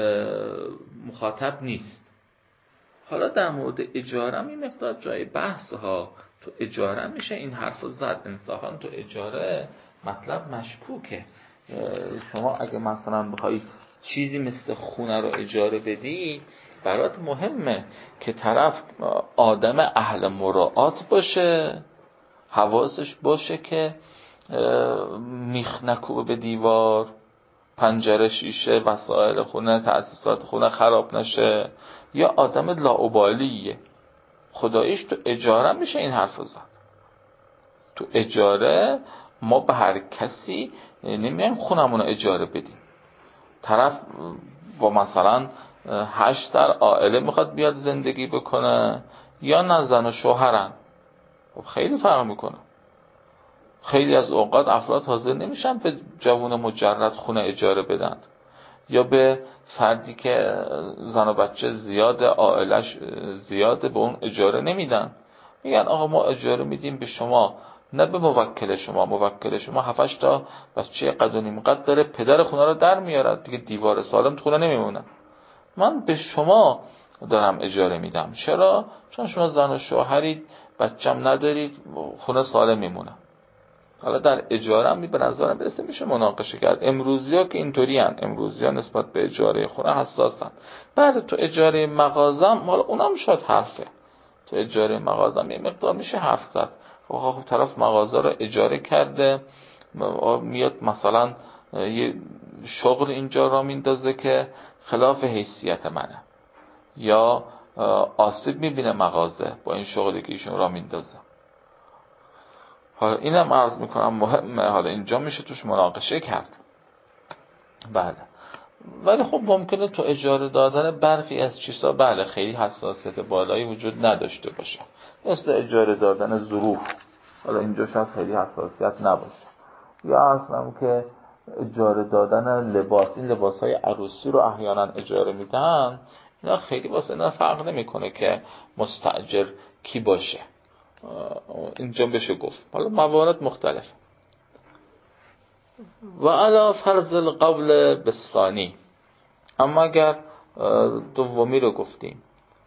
مخاطب نیست. حالا در مورد اجاره هم این مقدار جای بحث ها. تو اجاره میشه این حرف زد، انصافا تو اجاره مطلب مشکوکه. شما اگه مثلا بخوای چیزی مثل خونه رو اجاره بدی، برات مهمه که طرف آدم اهل مراعات باشه، حواسش باشه که میخ نکوبه به دیوار، پنجره شیشه وسایل خونه تأسیسات خونه خراب نشه، یا آدم لاابالیه. خداییش تو اجاره میشه این حرفو زد. تو اجاره ما به هر کسی نمیایم خونمون رو اجاره بدیم. طرف با مثلا 8 سر عائله میخواد بیاد زندگی بکنه یا نه زن و شوهرن، خب خیلی فرق میکنه. خیلی از اوقات افراد حاضر نمیشن به جوان مجرد خونه اجاره بدن، یا به فردی که زن و بچه زیاده، عائلش زیاده، به اون اجاره نمیدن. میگن آقا ما اجاره میدیم به شما، نه به موکل شما. موکل شما 7-8 تا بچه قد و نیم قد داره، پدر خونه رو در میارد دیگه، دیوار سالم تو خونه نمیمونه. من به شما دارم اجاره میدم. چرا؟ چون شما زن و شوهرید، بچه‌م ندارید، خونه سالم میمونه. حالا در اجاره هم به نظرم برسه میشه مناقشه کرد. امروزی‌ها که اینطوریان، امروزی‌ها نسبت به اجاره خونه حساسن. بعد تو اجاره مغازم، حالا اونم شاید حرفه، تو اجاره مغازم یه مقدار میشه حرف زد. خب طرف مغازه رو اجاره کرده، میاد مثلا یه شغل اینجا را میندازه که خلاف حیثیت منه، یا آسیب میبینه مغازه با این شغلی که ایشون را میندازه. حالا اینم عرض میکنم مهمه، حالا اینجا میشه توش مناقشه کرد. بله، ولی خب ممکنه تو اجاره دادن برخی از چیزها بله خیلی حساسیت بالایی وجود نداشته باشه، مثل اجاره دادن ظروف. حالا اینجا شاید خیلی حساسیت نباشه. یا اصلا که اجاره دادن لباس، این لباسهای عروسی رو احیانا اجاره میدن، اینا خیلی واسه اینا فرق نمیکنه که مستاجر کی باشه. اینجا بشه گفت. حالا موارد مختلف. و علا فرض القول بالثانی، اما اگر دومی رو گفتیم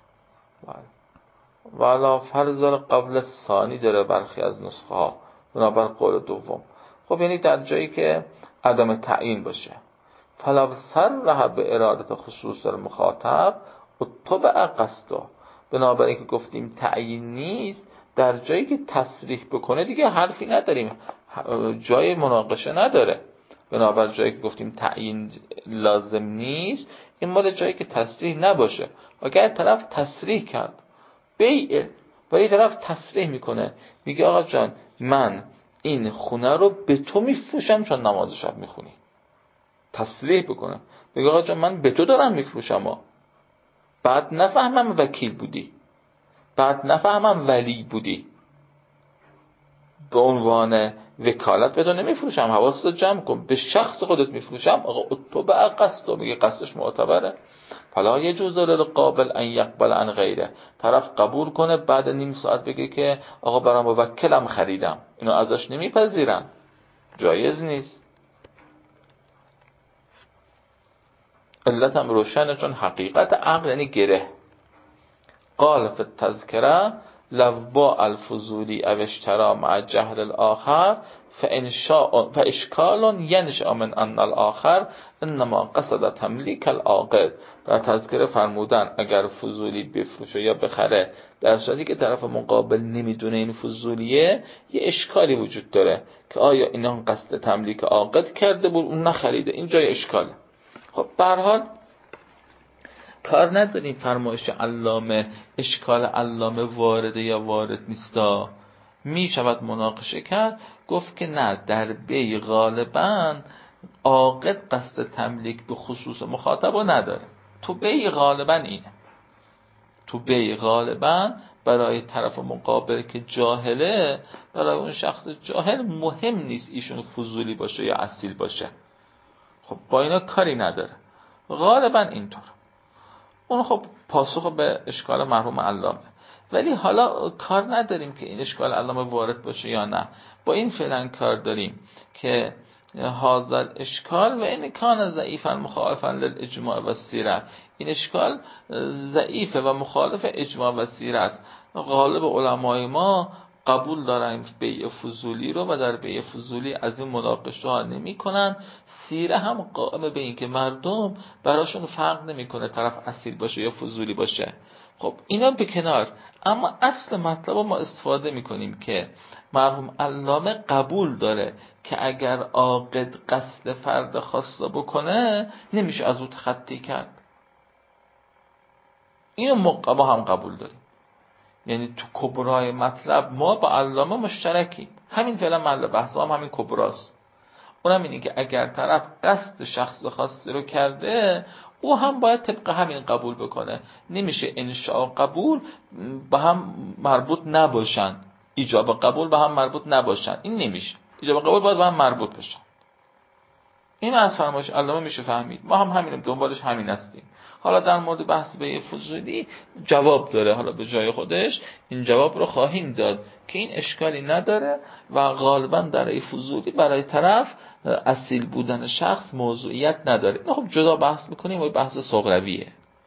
و علا فرض القول الثانی داره برخی از نسخه ها بنابر قول دوم، خب یعنی در جایی که عدم تعیین باشه، فلو صرح به ارادت خصوص المخاطب اتبع قصده، بنابراین که گفتیم تعیین نیست، در جایی که تصریح بکنه دیگه حرفی نداریم، جای مناقشه نداره. بنابر جایی که گفتیم تعیین لازم نیست، این مال جایی که تصریح نباشه. اگر طرف تصریح کرد بیعه، ولی طرف تصریح میکنه میگه آقا جان من این خونه رو به تو میفروشم چون نماز شب میخونی، تصریح بکنه میگه آقا جان من به تو دارم میفروشم، بعد نفهمم وکیل بودی، بعد نفهمم ولی بودی، به عنوان وکالت به تو نمیفروشم، حواستو جمع کن، به شخص خودت میفروشم. آقا تو به قصد میگه قصدش معتبره. فلا یجوز للقابل ان یقبل عن غیره، طرف قبول کنه بعد نیم ساعت بگه که آقا برام موکلم خریدم، اینو ازش نمیپذیرن، جایز نیست. علتم روشنه، چون حقیقت عقل یعنی گره. قال فی التذکره لو باع الفضولی او اشترى مع جهل الاخر فاشکال ینشأ من ان الاخر انما قصد تملیک العاقد. در تذکره فرمودن اگر فضولی بفروشه یا بخره در صورتی که طرف مقابل نمیدونه این فضولیه، یه اشکالی وجود داره که آیا اینا قصد تملیک عاقد کرده بود اون نخریده، این جای اشکاله. خب به هر حال کار نداریم فرمایش علامه، اشکال علامه وارده یا وارد نیستا، می شود مناقشه کرد. گفت که نه، در بی غالباً عاقد قصد تملیک به خصوص مخاطبو نداره. تو بی غالباً اینه، تو بی غالباً برای طرف مقابل که جاهله، برای اون شخص جاهل مهم نیست ایشون فضولی باشه یا اصیل باشه، خب با اینا کاری نداره، غالباً اینطور. اون خب پاسخ به اشکال مرحوم علامه. ولی حالا کار نداریم که این اشکال علامه وارد باشه یا نه، با این فعلا کار داریم که هذا اشکال و این کان ضعیفا مخالفا للاجماع و سیره، این اشکال ضعیفه و مخالف اجماع و سیره است. غالب علمای ما قبول دارن بیع فضولی رو و در بیع فضولی از این مناقشه ها نمی کنن. سیره هم قائم به این که مردم براشون فرق نمی کنه طرف اصیل باشه یا فضولی باشه. خب اینا به کنار، اما اصل مطلب ما استفاده می کنیم که مرحوم علامه قبول داره که اگر عاقد قصد فرد خاصه بکنه نمیشه از او تخطی کرد. اینو ما هم قبول داریم، یعنی تو کبرای مطلب ما با علامه مشترکیم. همین فعلا محل بحث هم همین کبراست. اونم اینه که اگر طرف قصد شخص خاصی رو کرده، او هم باید طبق همین قبول بکنه. نمیشه انشاء قبول با هم مربوط نباشن، ایجاب قبول با هم مربوط نباشن، این نمیشه. ایجاب قبول باید با هم مربوط بشن. این از فرمایش علامه میشه فهمید. ما هم همینیم، دنبالش همین هستیم. حالا در مورد بحث بیع فضولی جواب داره، حالا به جای خودش این جواب رو خواهیم داد که این اشکالی نداره و غالبا در بیع فضولی برای طرف اصیل بودن شخص موضوعیت نداره. خب جدا بحث میکنیم و بحث صغرویه.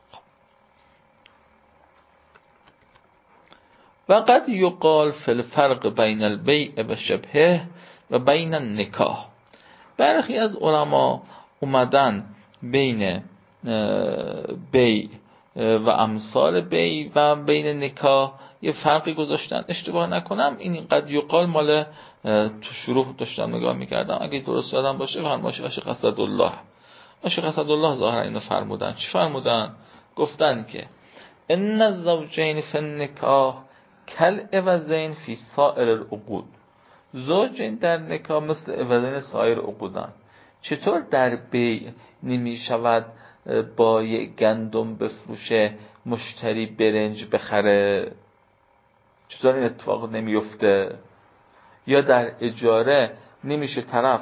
و قد یقال فی الفرق بین البیع و شبهه و بین النکاح. برخی از علما اومدن بین بیع و امثال بیع و بین نکاح یه فرقی گذاشتن. اشتباه نکنم این قد یقال مال تو شروع داشتم نگاه میکردم، اگه درست یادم باشه فرمایش شیخ اسدالله. شیخ اسدالله ظاهرا اینو فرمودن. چی فرمودن؟ گفتن که ان الزوجین فی النکاح کالعوضین فی سائر العقود. زوجین در نکاح مثل عوضین سایر عقودان. چطور در بیع نمی شود با یک گندم بفروشه مشتری برنج بخره؟ چطور این اتفاق نمیفته؟ یا در اجاره نمیشه طرف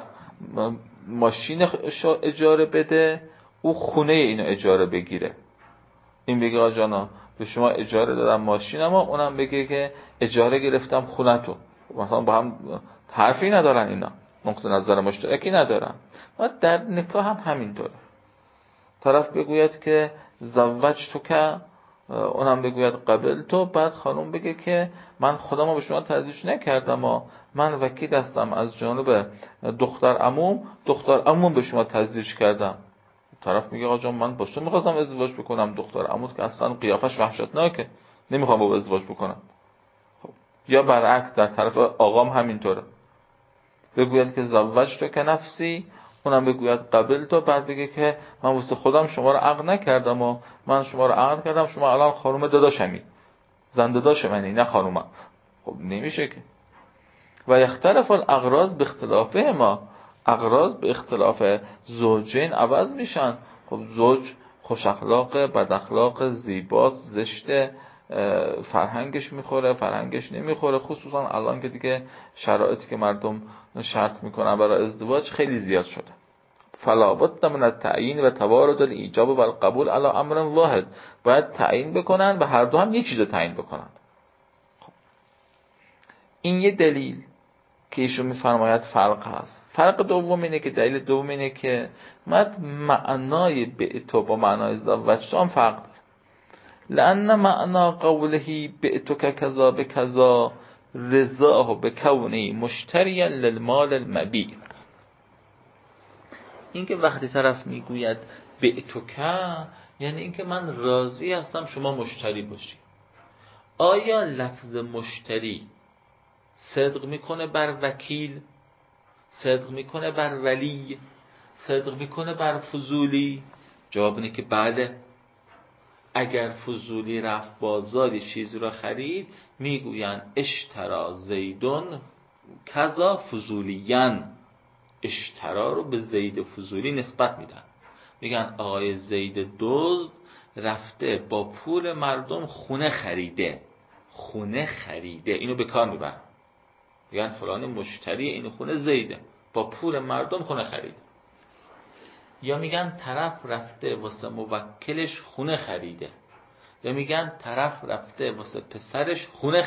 ماشینشو اجاره بده او خونه اینو اجاره بگیره، این بگه آقا جانا به شما اجاره دادم ماشینمو، اونم بگه که اجاره گرفتم خونتو. مثلا با هم حرفی ندارن، اینا نقطه نظر مشترکی ندارن. و در نکاح هم همینطوره. طرف بگوید که زوجتک، اونم بگوید قبلتو، بعد خانم بگه که من خودمو به شما تزویج نکردم و من وکیل هستم از جانب دختر عموم به شما تزویج کردم. طرف میگه آقا جان من با تو میخواستم ازدواج بکنم، دختر عموت که اصلا قیافش وحشتناکه، نمیخوام با ازدواج بکنم. خب. یا برعکس در طرف آقام همینطوره، بگوید که زوجتک نفسی، اونم بگوید قبلتو، بعد بگه که من واسه خودم شما رو عقد نکردم و من شما رو عقد کردم، شما الان خانم داداشمی، زنده داش منی، نه خانومم. خب نمیشه که. و یختلف الاغراض به اختلافه ما، اغراض به اختلاف زوجین عوض میشن. خب زوج خوش اخلاق، بد اخلاق، زیباست، زشته، فرهنگش میخوره، فرهنگش نمیخوره. خصوصا الان که دیگه شرایطی که مردم شرط میکنن برای ازدواج خیلی زیاد شده. فلا بد من التعیین و توارد الایجاب و القبول علی امر واحد، باید تعیین بکنن و هر دو هم یک چیز رو تعیین بکنن. خب. این یه دلیل که ایشون میفرماید فرق هست. فرق دوم اینه که دلیل دوم اینه که معنای بعتو با معنای زوجتو هم فرق داره. لأن معنا قوله بعتک کذا بکذا رضاه بکونه مشتریا للمال المبیع. این که وقتی طرف میگوید بعتک، یعنی این که من راضی هستم شما مشتری باشی. آیا لفظ مشتری صدق میکنه بر وکیل، صدق میکنه بر ولی، صدق میکنه بر فضولی؟ جواب اینه که بله. اگر فضولی رفت بازار چیزی را خرید، میگوین اشترا زیدون کذا فضولیان، اشترا رو به زید فضولی نسبت میدن. میگن آقای زید دزد رفته با پول مردم خونه خریده، اینو به کار میبرن، میگن فلان مشتری این خونه زیده، با پول مردم خونه خرید. یا میگن طرف رفته واسه موکلش خونه خریده، یا میگن طرف رفته واسه پسرش خونه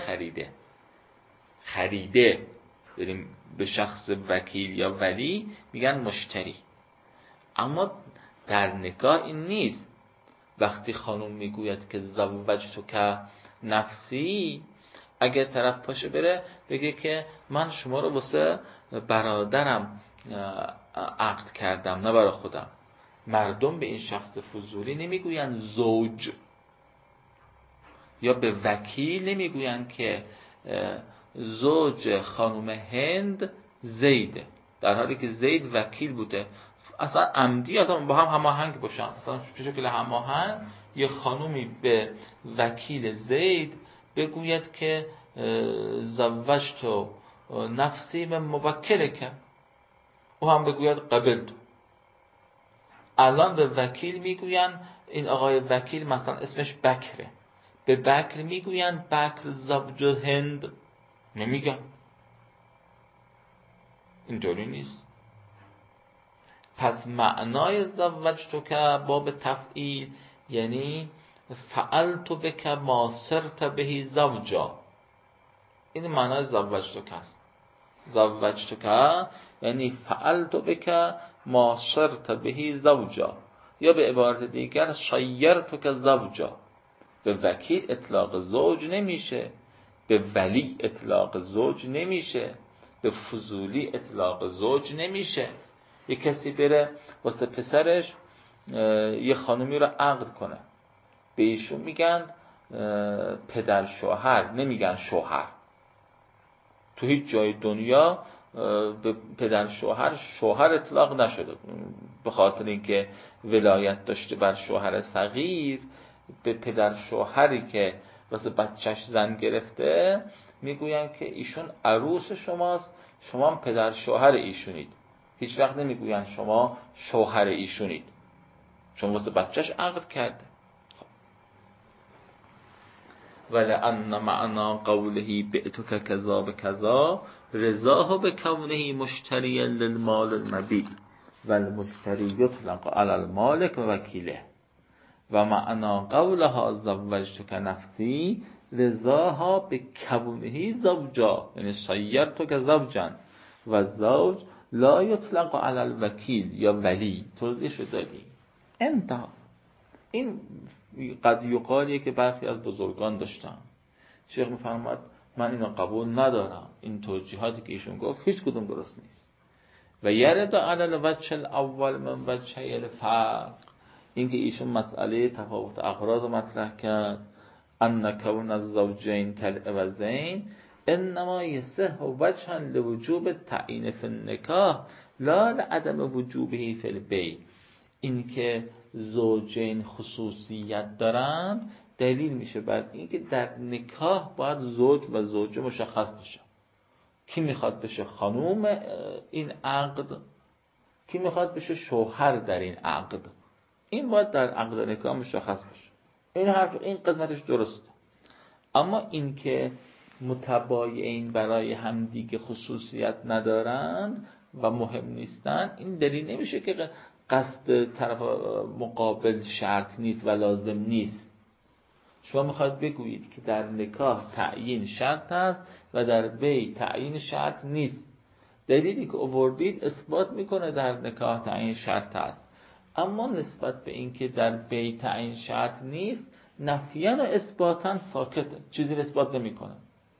خریده، بریم به شخص وکیل یا ولی میگن مشتری. اما در نکاح این نیست. وقتی خانم میگوید که زوجتک نفسی، اگه طرف پاشه بره بگه که من شما رو واسه برادرم عقد کردم، نه برای خودم. مردم به این شخص فضولی نمیگوین زوج، یا به وکیل نمیگوین که زوج خانم هند زیده، در حالی که زید وکیل بوده. اصلا عمدی اصلا با هم هماهنگ باشن، اصلا به شکل هماهنگ یه خانومی به وکیل زید بگوید که زوجتو نفسی من موکلک، او هم بگوید قبلتو. الان به وکیل میگوین، این آقای وکیل مثلا اسمش بکره، به بکر میگوین بکر زوج هند، نمیگن. اینطوری نیست. پس معنای زوجتو که باب تفعیل یعنی فعلت بک ما صرت به زوجا، این معنای زوجتو که است. زوجتو که یعنی فعلت بک ما صرت به زوجا، یا به عبارت دیگر شیرتک زوجا. به وکیل اطلاق زوج نمیشه، به ولی اطلاق زوج نمیشه، به فضولی اطلاق زوج نمیشه. یه کسی بره واسه پسرش یه خانومی رو عقد کنه، به ایشون میگن پدر شوهر، نمیگن شوهر. تو هیچ جای دنیا به پدر شوهر اطلاق نشده، به خاطر اینکه ولایت داشته بر شوهر صغیر. به پدر شوهری که واسه بچهش زن گرفته میگوین که ایشون عروس شماست، شما هم پدر شوهر ایشونید. هیچ وقت نمیگوین شما شوهر ایشونید، چون واسه بچهش عقد کرده. ولأن معنا قوله بعتک کذا بکذا رضاه بکونه مشتریا للمال المبیع والمشتری یطلق علی المالک و وکیله. و معنا قولها زوجتک نفسی رضاها به کونه زوجا، یعنی صیرتک زوجا و زوج لا یطلق علی الوکیل یا ولی. توضیحشو دادی. انتها. این قد یقالیه که برخی از بزرگان داشتن. شیخ میفرماد من اینو قبول ندارم، این توجیهاتی که ایشون گفت هیچ کدوم درست نیست. و یرد علی الوجه الاول من وجه الفرق، این که ایشون مسئله تفاوت اغراض مطرح کرد، ان کون الزوجین کالعوضین انما یصح وجها لوجوب تعیین فی النکاح لا لعدم وجوبه فی البیع. این که زوجین خصوصیت دارند دلیل میشه بر این که در نکاح باید زوج و زوجه مشخص بشه. کی میخواد بشه خانوم این عقد، کی میخواد بشه شوهر در این عقد، این باید در عقد نکاح مشخص بشه. این حرف، این قسمتش درسته. اما این که متبایعین برای همدیگه خصوصیت ندارند و مهم نیستن، این دلیل نمیشه که قصد طرف مقابل شرط نیست و لازم نیست. شما میخواید بگویید که در نکاح تعیین شرط است و در بیع تعیین شرط نیست. دلیلی که آوردید اثبات میکنه در نکاح تعیین شرط است، اما نسبت به این که در بیع تعیین شرط نیست نفیاً و اثباتاً ساکته، چیزی اثبات نمیکنه.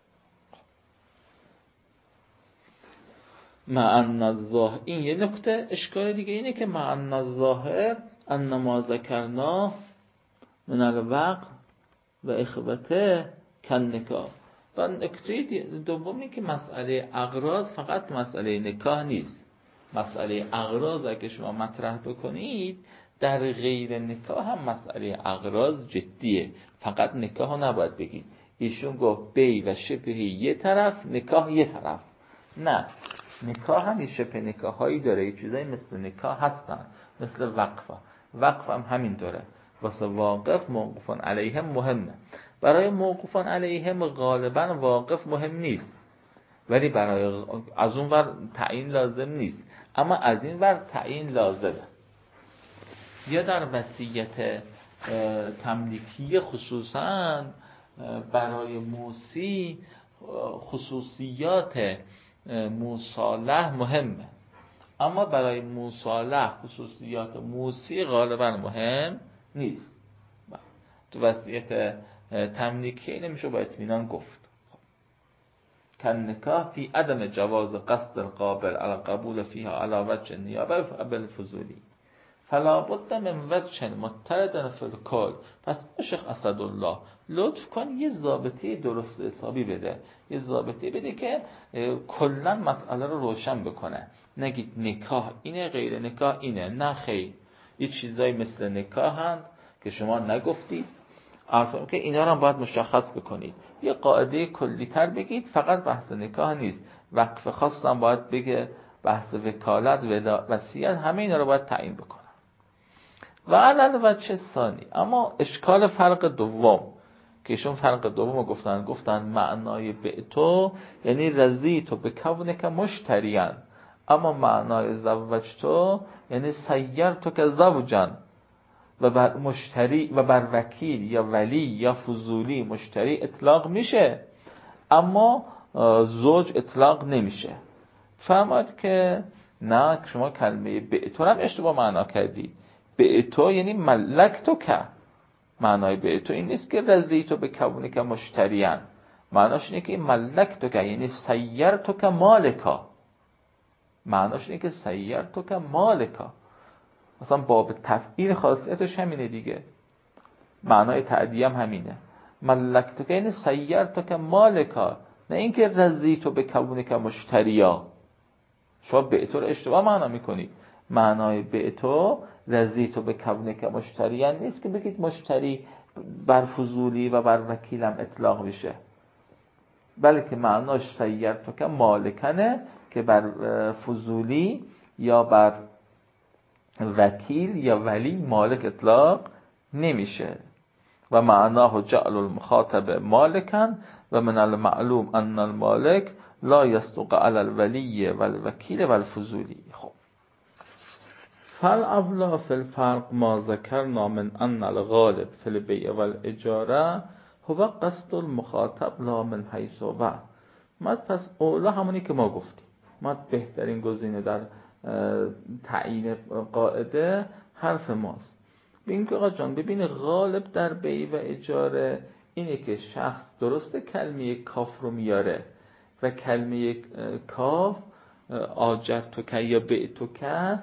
مع الظاهر، این یه نکته. اشکال دیگه اینه که مع الظاهر ان ما ذکرنا من الوقت و اخوته کن نکاح. و نکته دومی که مسئله اغراض فقط مسئله نکاح نیست. مسئله اغراض اگه شما مطرح بکنید در غیر نکاح هم مسئله اغراض جدیه، فقط نکاح نباید بگید. ایشون گفت بی و شبه یه طرف، نکاح یه طرف. نه، نکاح هم یه شبه نکاح هایی داره، یه چیزایی مثل نکاح هستن، مثل وقف هم همین داره. واسه واقف موقوفان علیهم مهمه. برای موقوفان علیهم غالبا واقف مهم نیست، ولی برای از اون ور تعیین لازم نیست، اما از این ور تعیین لازمه. یا در وصیت تملیکی خصوصا برای موصی خصوصیات مصالح مهمه، اما برای مصالح خصوصیات موصی غالبا مهم نیست. تو وصیت تملیکی نمیشه با اطمینان گفت. کن نکاح فی عدم جواز قصد القابل علی قبول فیها علی وجه نیابه بالفضولی فلا بد من وجه متردن فی الکل. پس شیخ اسدالله لطف کن یه ضابطه درست حسابی بده، یه ضابطه بده که کلا مسئله رو روشن بکنه. نگید نکاح اینه غیر نکاح اینه، نه خیر، یه چیزایی مثل نکاح هست که شما نگفتید، اصلا که اینا رو هم باید مشخص بکنید. یه قاعده کلی تر بگید، فقط بحث نکاح نیست، وقف خاص هم باید بگه، بحث وکالت و وصیت، همه اینا رو باید تعیین بکنه. و علل وجه ثانی، اما اشکال فرق دوم که ایشون فرق دوم گفتن معنای بعتو یعنی رضیتو به کونک مشتریان، اما معنای زوجتو یعنی سیرتو که زوجن. و بر مشتری و بر وکیل یا ولی یا فضولی مشتری اطلاق میشه، اما زوج اطلاق نمیشه. فرماد که نه، شما کلمه بعتو هم اشتباه معنا کردید. بعتو یعنی ملکتو که، معنای بعتو این نیست که رضیتو به کونک مشتریان، معناش اینه که ملکتو که یعنی سیرتو که مالکا، معناش اینه که سیرتو که مالکا. مثلا باب تفعیل خاصیتش همینه دیگه، معنای تعدیه هم همینه. ملکتو که یعنی سیرتو که مالکا، نه اینکه رضیتو به کونک مشتریا. شما بعتو رو اشتباه معنا میکنید. معنای بعتو رضیتو به کونک مشتریان نیست که بگید مشتری بر فضولی و بر وکیلم اطلاق بشه، بلکه معناش سیرتو که مالکنه که بر فضولی یا بر وکیل یا ولی مالک اطلاق نمیشه. و معناه جعل المخاطب مالکن و من المعلوم ان المالک لا یصدق علی الولی و الوکیل و الفضولی. خب فالاولا فی الفرق ما ذکرنا من ان الغالب فی البیع والاجاره هو قصد المخاطب لا من حیث هو. پس اولا همونی که ما گفتیم، بهترین گزینه در تعیین قاعده حرف ماست. ببین که آقا جان، ببین غالب در بیع و اجاره اینه که شخص درسته کلمه کاف رو میاره و کلمه کاف آجرتک یا بعتک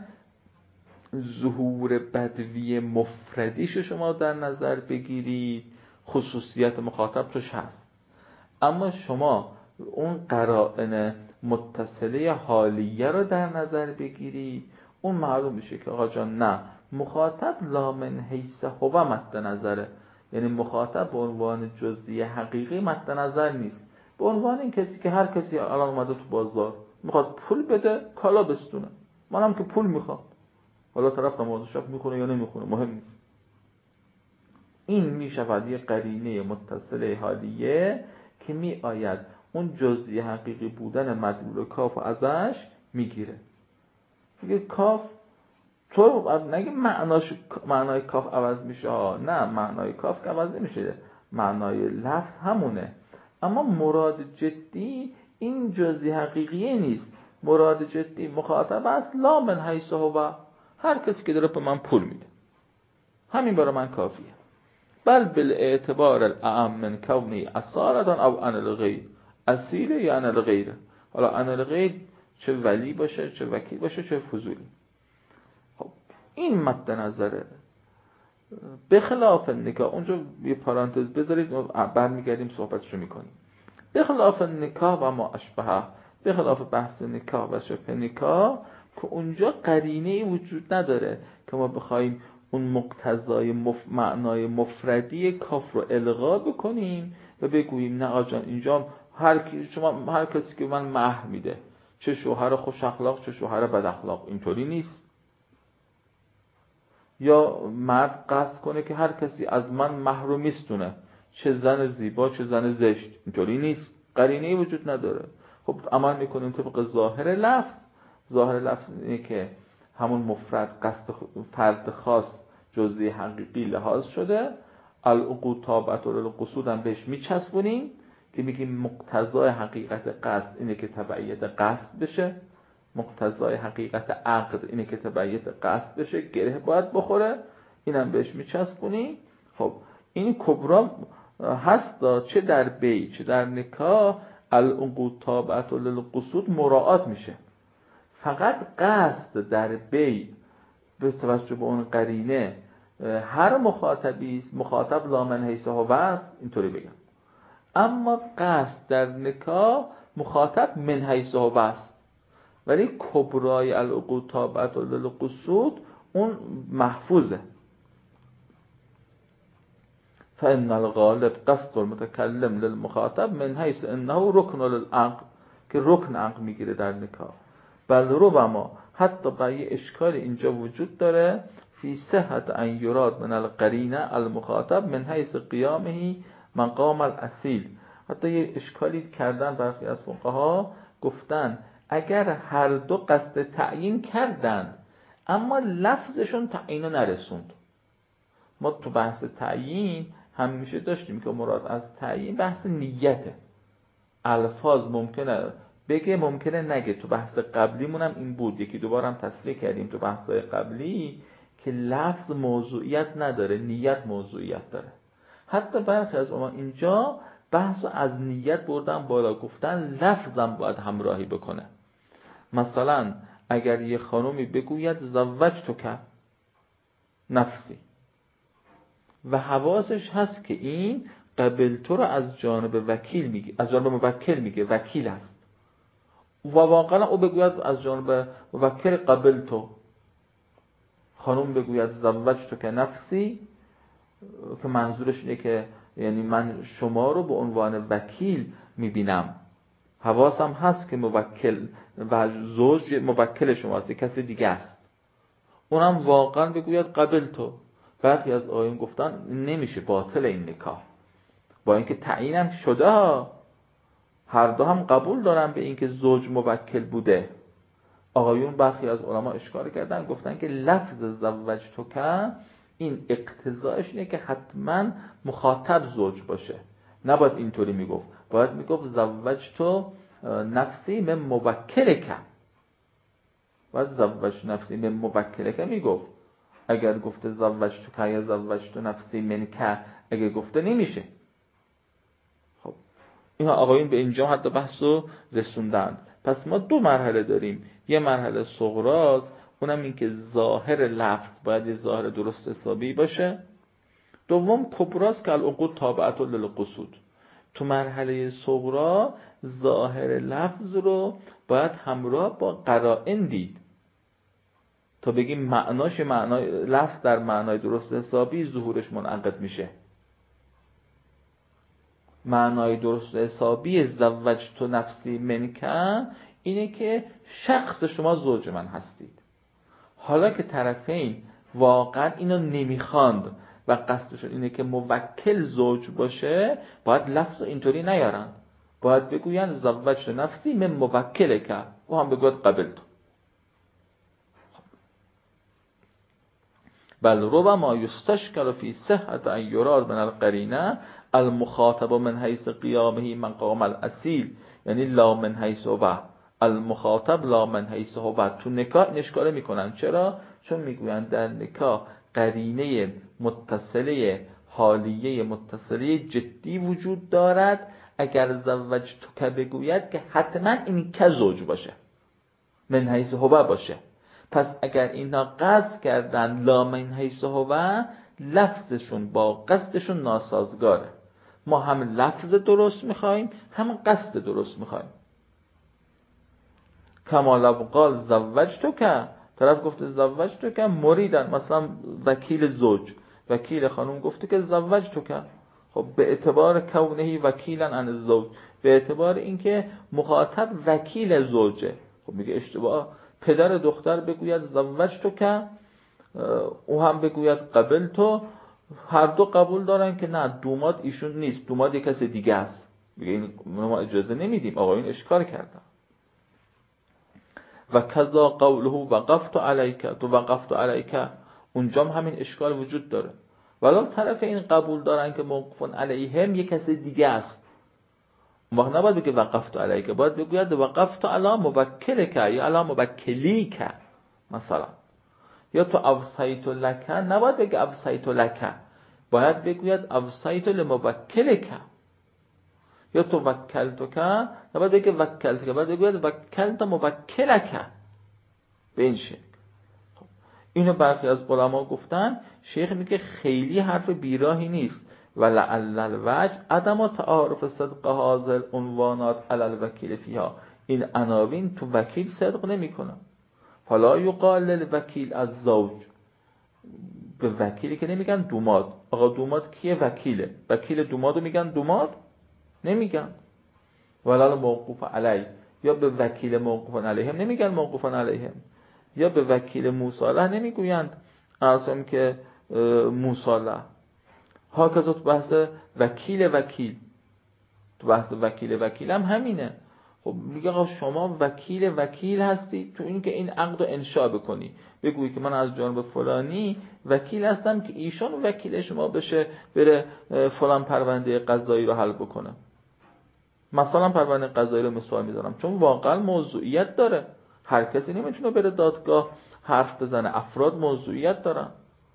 ظهور بدوی مفردیش شما در نظر بگیرید، خصوصیت مخاطب توش هست، اما شما اون قرائن متصله حالیه رو در نظر بگیرید، اون معلوم میشه که آقا جان نه، مخاطب لا من حیث هو مد نظره، یعنی مخاطب به عنوان جزئی حقیقی مد نظر نیست، به عنوان این کسی که هر کسی الان اومده تو بازار میخواد پول بده کالا بستونه، منم که پول میخوام، حالا طرف نماز شب میخونه یا نمیخونه مهم نیست. این میشود یه قرینه متصله حالیه که می آید اون جزئی حقیقی بودن مدلول کاف ازش میگیره. میگه کاف تو نگه معنای کاف عوض میشه ها، نه، معنای کاف که عوض نمیشه، معنای لفظ همونه، اما مراد جدی این جزئی حقیقیه نیست، مراد جدی مخاطب است لا من حیث هو، هر کسی که داره به من پول میده همین برای من کافیه. بل بالاعتبار الاعم من کونی اصالتا او عن الغیر، اصیله یا عن الغیر، حالا عن الغیر چه ولی باشه چه وکیل باشه چه فضولی. خب این مد نظره. بخلاف نکاح، اونجا یه پارانتز بذارید برمیگردیم صحبتشو میکنیم. بخلاف نکاح و ما اشبهه، بخلاف بحث نکاح و شبه نکاح که اونجا قرینه‌ای وجود نداره که ما بخوایم اون مقتضای معنای مفردی کاف رو الغا بکنیم و بگوییم نه آجان اینجا هر کسی که من مهر میده، چه شوهر خوش اخلاق چه شوهر بد اخلاق، اینطوری نیست. یا مرد قصد کنه که هر کسی از من مهر رو میستونه، چه زن زیبا چه زن زشت، اینطوری نیست، قرینه‌ای وجود نداره. خب عمل میکنیم طبق ظاهر لفظ. ظاهر لفظ اینه که همون مفرد قصد فرد خاص جزئی حقیقی لحاظ شده، العقود تابعة للقصود هم بهش میچسبونیم که میگیم مقتضای حقیقت قصد اینه که تبعیت قصد بشه، مقتضای حقیقت عقد اینه که تبعیت قصد بشه، گره باید بخوره، اینم بهش میچسبونیم. خب این کبرا هستا، چه در بیع چه در نکاح العقود تابعة للقصود مراعات میشه. فقط قصد در بیع به توجه به اون قرینه هر مخاطبی است، مخاطب لا من حیث هو است، اینطوری بگم. اما قصد در نکاح مخاطب من حیث هو است، ولی کبرای العقود تابعة للقصود اون محفوظه. فإن الغالب قصد المتکلم للمخاطب من حیث انه رکن للعقد، که رکن عقد میگیره در نکاح. بل ربما حتی با یه اشکال اینجا وجود داره، فی صحت ان یراد من القرینه المخاطب من حیث قیامه مقام الاصیل. حتی یه اشکالی کردن برخی از فقها، گفتن اگر هر دو قصد تعیین کردند اما لفظشون تعیین رو نرسوند. ما تو بحث تعیین همیشه داشتیم که مراد از تعیین بحث نیته، الفاظ ممکنه بگه ممکنه نگه. تو بحث قبلیمون هم این بود، یکی دوباره هم تصریح کردیم تو بحث‌های قبلی که لفظ موضوعیت نداره، نیت موضوعیت داره. حتی برخی از اونها اینجا بحث از نیت بردن بالا، گفتن لفظم باید همراهی بکنه. مثلا اگر یه خانومی بگوید زوجتک نفسی و حواسش هست که این قبلتو رو از جانب وکیل میگه، از جانب موکل میگه، وکیل هست، و واقعا او بگوید از جانب موکل قبلتو، خانوم بگوید زوجتک نفسی که منظورش اینه که یعنی من شما رو به عنوان وکیل میبینم، حواسم هست که موکل و زوج موکل شماست، کسی دیگه است. اونم واقعا بگوید قبلتو. برخی از آیون گفتن نمیشه، باطل این نکاح، با اینکه تعیینم شده ها، هر دو هم قبول دارن به اینکه زوج موکل بوده، آقایون برخی از علما اشکال کردن، گفتن که لفظ زوجتک این اقتضاش اینه که حتما مخاطب زوج باشه، نباید اینطوری میگفت، باید میگفت زوجت نفسی من موکلک، باید زوجت نفسی من موکلک میگفت. اگر گفته زوجتک یا زوجت نفسی منک، اگر گفته نمیشه. خب اینا آقایون به اینجا حتی بحثو رسوندند. پس ما دو مرحله داریم، یه مرحله صغراست، اونم این که ظاهر لفظ باید یه ظاهر درست حسابی باشه. دوم کبراست که العقود تابعة للقصود. تو مرحله صغرا ظاهر لفظ رو باید همراه با قرائن دید تا بگیم معناش معنای لفظ در معنای درست حسابی ظهورش منعقد میشه. معنای درست حسابی زوجت نفسی منک اینه که شخص شما زوج من هستید. حالا که طرفین واقعا اینو نمیخواند و قصدشون اینه که موکل زوج باشه، باید لفظ اینطوری نیارن، باید بگوین زوجت نفسی من موکلک و هم بگوید قبلت. بل ربما یستشکل فی صحت ان یراد من القرینه المخاطب من حیث قیامه مقام الاصیل، یعنی لا من حیث هو، المخاطب لا من حیث هو. تو نکاح این اشکاله میکنن. چرا؟ چون میگوین در نکاح قرینه متصله حالیه متصله جدی وجود دارد. اگر زوجتک بگوید که حتما این که زوج باشه، من حیث هو باشه. پس اگر اینا قصد کردن لا من حیث هو، لفظشون با قصدشون ناسازگاره. ما هم لفظ درست میخوایم، هم قصد درست میخوایم. کما لو قال زوجتک، طرف گفته زوجتک مریدن، مثلا وکیل زوج، وکیل خانم گفته که زوجتک، خب به اعتبار کونه وکیلا عن الزوج، به اعتبار اینکه مخاطب وکیل زوجه، خب میگه اشتباه. پدر دختر بگوید زوجتک، او هم بگوید قبلتو، هر دو قبول دارن که نه دوماد ایشون نیست، دوماد یک کسی دیگه است. میگه این ما اجازه نمیدیم، آقایون اشکال کردن. و کذا قوله وقفت علیک، تو وقفت علیک، اونجا همین اشکال وجود داره. ولی طرف این قبول دارن که موقوفون علیهم یک کسی دیگه است، اون وقت نباید بگه وقفت علیک، باید بگوید وقفت علی موکلک یا علی موکلیک مثلا. یا تو اوصیت لک، نباید بگه اوصیت لک، باید بگوید اوصیت لموکلک. یا تو وکلتک، نباید بگه وکلتک، باید بگوید وکلت موکلک. به این شکل. اینو برخی از علما گفتن. شیخ میگه خیلی حرف بیراهی نیست. ولعل الوجه عدم تعارف صدق هذه العنوانات علی الوکیل فیها، این عناوین تو وکیل صدق نمیکنه. فلا یقال للوکیل از زوج، به وکیلی که نمیگن دوماد. آقا دوماد کیه؟ وکیله. وکیل دومادو میگن دوماد؟ نمیگن. ولا موقوف علی، یا به وکیل موقوف علیهم نمیگن موقوف علیهم، یا به وکیل موصالح نمیگویند ارسم که موصالح. ها که تو بحث وکیل، تو بحث وکیل هم همینه. خب میگه آقا شما وکیل هستی تو این که این عقد رو انشاء بکنی، بگویی که من از جانب فلانی وکیل هستم که ایشون وکیل شما بشه، بره فلان پرونده قضایی رو حل بکنه. مثلا پرونده قضایی رو مثال میذارم چون واقعا موضوعیت داره، هر کسی نمیتونه بره دادگاه حرف بزنه، افراد موضوعیت دارن.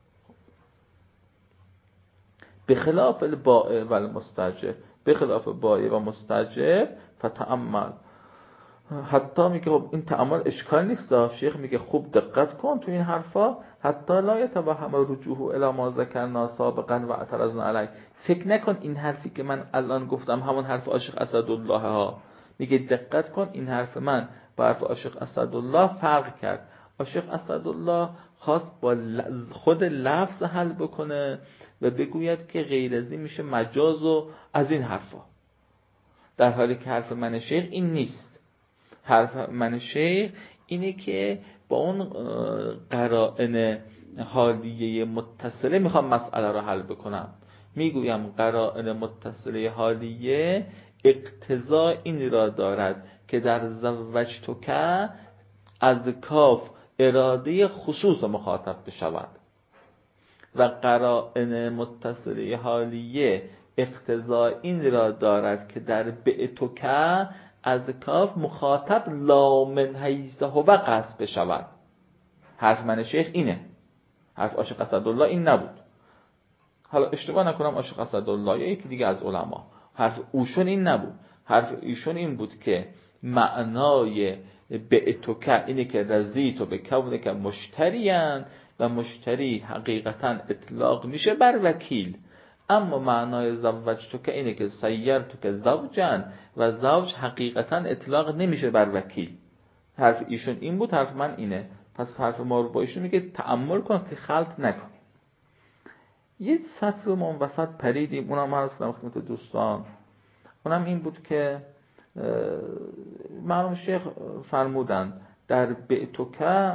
بخلاف البائع و المستاجر، بخلاف بائع و مستاجر فتأمل. حتی میگه خب این تأمل اشکال نیست. شیخ میگه خوب دقت کن تو این حرفا، حتی لا یتوهم رجوع الی ما ذکرنا سابقا و اعترضنا علی. فکر نکن این حرفی که من الان گفتم همون حرف عاشق اسدالله ها. میگه دقت کن این حرف من با حرف عاشق اسدالله فرق کرد. عاشق اسدالله خواست با خود لفظ حل بکنه و بگوید که غیر از این میشه مجاز و از این حرفا، در حالی که حرف من شیخ این نیست. حرف من شیخ اینه که با اون قرائن حالیه متصله میخوام مسئله رو حل بکنم. میگویم قرائن متصله حالیه اقتضا این را دارد که در زوجتک از کاف اراده خصوص مخاطب بشود و قرائن متصله حالیه اقتضای این را دارد که در بعتک از کاف مخاطب لا من حیث هو قصد بشود. حرف من شیخ اینه، حرف عاشق اسدالله این نبود. حالا اشتباه نکنم عاشق اسدالله یا یکی دیگه از علما، حرف اوشون این نبود. حرف ایشون این بود که معنای بعتک اینه که رضیت به کونک مشتریان و مشتری حقیقتا اطلاق میشه بر وکیل، اما معنای زوجتک اینه که سیرتک زوجا و زوج حقیقتا اطلاق نمیشه بر وکیل. حرف ایشون این بود، حرف من اینه. پس حرف ما رو با ایشون میگه تأمل کن که خلط نکنی. یه سطر رو ما وسط پریدیم، اونم عرض کنم خدمت دوستان، اونم این بود که مرحوم شیخ فرمودن در بعتک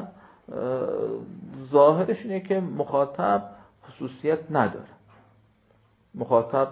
ظاهرش اینه که مخاطب خصوصیت نداره، مخاطب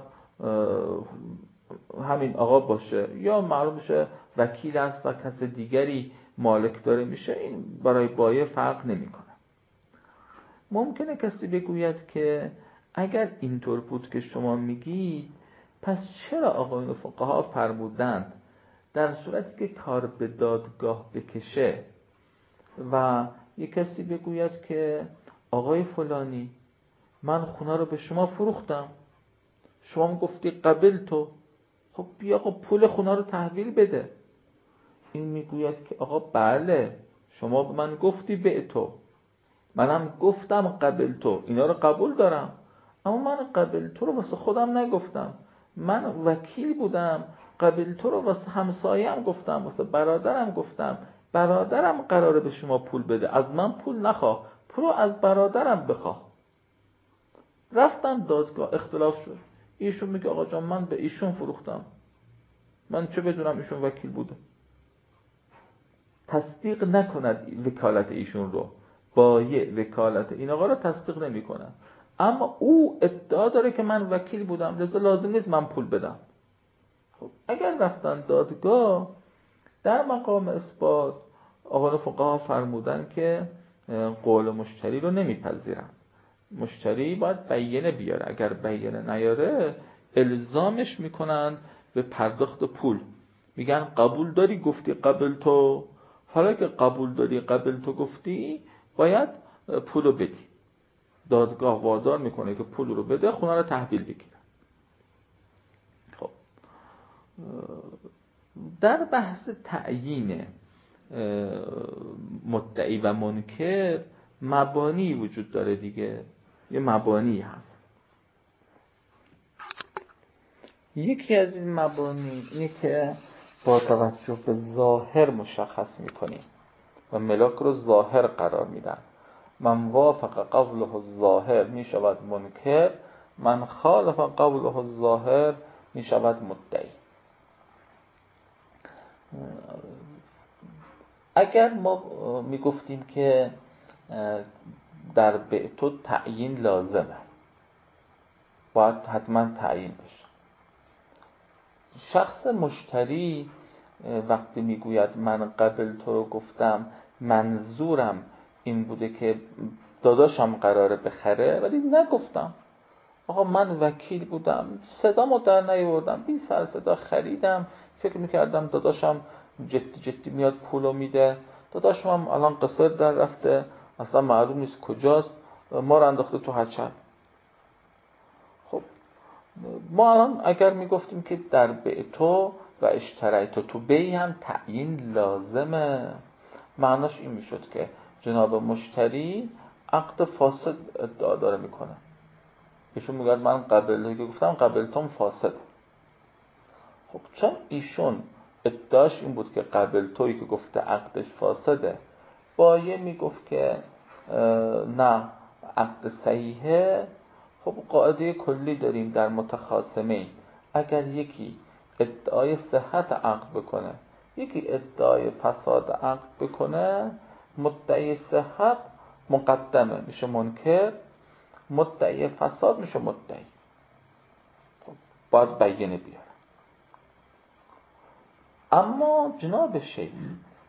همین آقا باشه یا معلوم شه وکیل است و کس دیگری مالک داره میشه، این برای بایع فرق نمیکنه. ممکنه کسی بگوید که اگر اینطور بود که شما میگید، پس چرا آقایون فقها فرمودند در صورتی که کار به دادگاه بکشه و یک کسی بگوید که آقای فلانی من خونه رو به شما فروختم، شما گفتی قبل تو، خب بیا آقا پول خونه رو تحویل بده. این میگوید که آقا بله شما به من گفتی به تو، منم گفتم قبل تو، اینا رو قبول دارم، اما من قبل تو رو واسه خودم نگفتم، من وکیل بودم، قبل تو رو واسه همسایه‌ام گفتم، واسه برادرم گفتم، برادرم قراره به شما پول بده، از من پول نخواه، پول رو از برادرم بخواه. رفتم دادگاه، اختلاف شد، ایشون میگه آقا جان من به ایشون فروختم، من چه بدونم ایشون وکیل بوده. تصدیق نکند وکالت ایشون رو، بایع وکالت این آقا رو تصدیق نمیکنه، اما او ادعا داره که من وکیل بودم لذا لازم نیست من پول بدم. خب اگر رفتن دادگاه، در مقام اثبات آقایان فقها فرمودن که قول مشتری رو نمیپذیرن، مشتری باید بیینه بیاره، اگر بیینه نیاره الزامش میکنن به پرداخت پول، میگن قبول داری گفتی قبل تو، حالا که قبول داری قبل تو گفتی باید پول رو بدی. دادگاه وادار میکنه که پول رو بده، خونه رو تحویل بگیره. خب در بحث تعیین مدعی و منکر مبانی وجود داره دیگه، یه مبانی هست. یکی از این مبانی اینه که با توجه به ظاهر مشخص میکنیم و ملاک رو ظاهر قرار میدن. من وافق قوله الظاهر می شود منکر، من خالف قوله الظاهر می شود مدعی. اگر ما می گفتیم که در بعتو تعیین لازمه، باید حتما تعیین بشه، شخص مشتری وقتی میگوید من قبل تو رو گفتم منظورم این بوده که داداشم قراره بخره ولی نگفتم، آقا من وکیل بودم صدامو در نیاوردم، بی سر صدا خریدم، فکر میکردم داداشم جدی میاد پولو میده، داداشم هم الان قصر در رفته اصلا معلوم نیست کجاست، ما رو انداخته تو هچل. خب ما الان اگر میگفتیم که در بعتو و اشتریتو تو بی هم تعیین لازمه، معناش این میشد که جناب مشتری عقد فاسد ادعا داره میکنه، ایشون میگه من قبل که گفتم قبلتون فاسد. خب چون ایشون ادعاش این بود که قبل تویی که گفته عقدش فاسده، بایه میگفت که نه عقد صحیحه. خب قاعده کلی داریم در متخاصمین، اگر یکی ادعای صحت عقد بکنه یکی ادعای فساد عقد بکنه، مدعی صحت مقدمه میشه منکر، مدعی فساد میشه مدعی. خب باید بیینه بیاره. اما جناب شیخ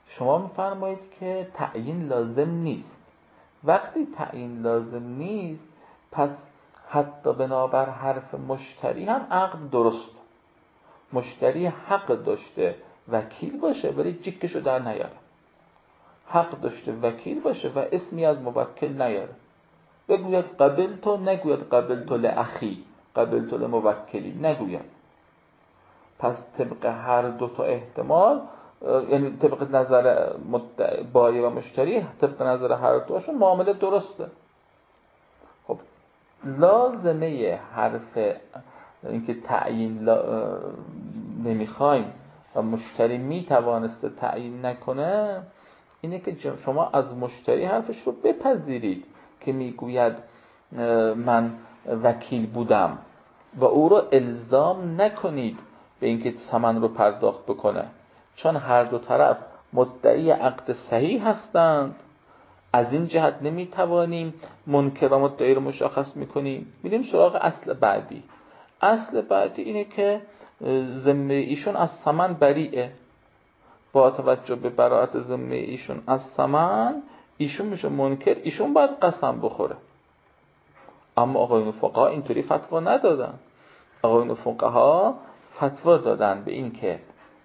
شما میفرمایید که تعیین لازم نیست. وقتی تعیین لازم نیست، پس حتی بنابر حرف مشتری هم عقد درست. مشتری حق داشته وکیل باشه ولی جیکشو در نیاره، حق داشته وکیل باشه و اسمی از موکل نیاره، بگوید قبلتو، نگوید قبلتو لاخی، قبلتو لموکلی، نگوید. پس طبق هر دو تا احتمال، یعنی طبق نظر بایع و مشتری، طبق نظر هر دوشون معامله درسته. خب لازمه حرف اینکه تعیین نمیخوایم و مشتری میتوانسته تعیین نکنه اینه که شما از مشتری حرفش رو بپذیرید که میگوید من وکیل بودم و او رو الزام نکنید به اینکه ثمن رو پرداخت بکنه، چون هر دو طرف مدعی عقد صحیح هستند. از این جهت نمیتوانیم منکر و مدعی رو مشخص میکنیم. میریم سراغ اصل بعدی. اصل بعدی اینه که ذمه ایشون از ثمن بریئه. با توجه به براءت ذمه ایشون از ثمن، ایشون میشه منکر، ایشون باید قسم بخوره. اما آقایون فقها اینطوری فتوا ندادن. آقایون فقها فتوا دادن به این که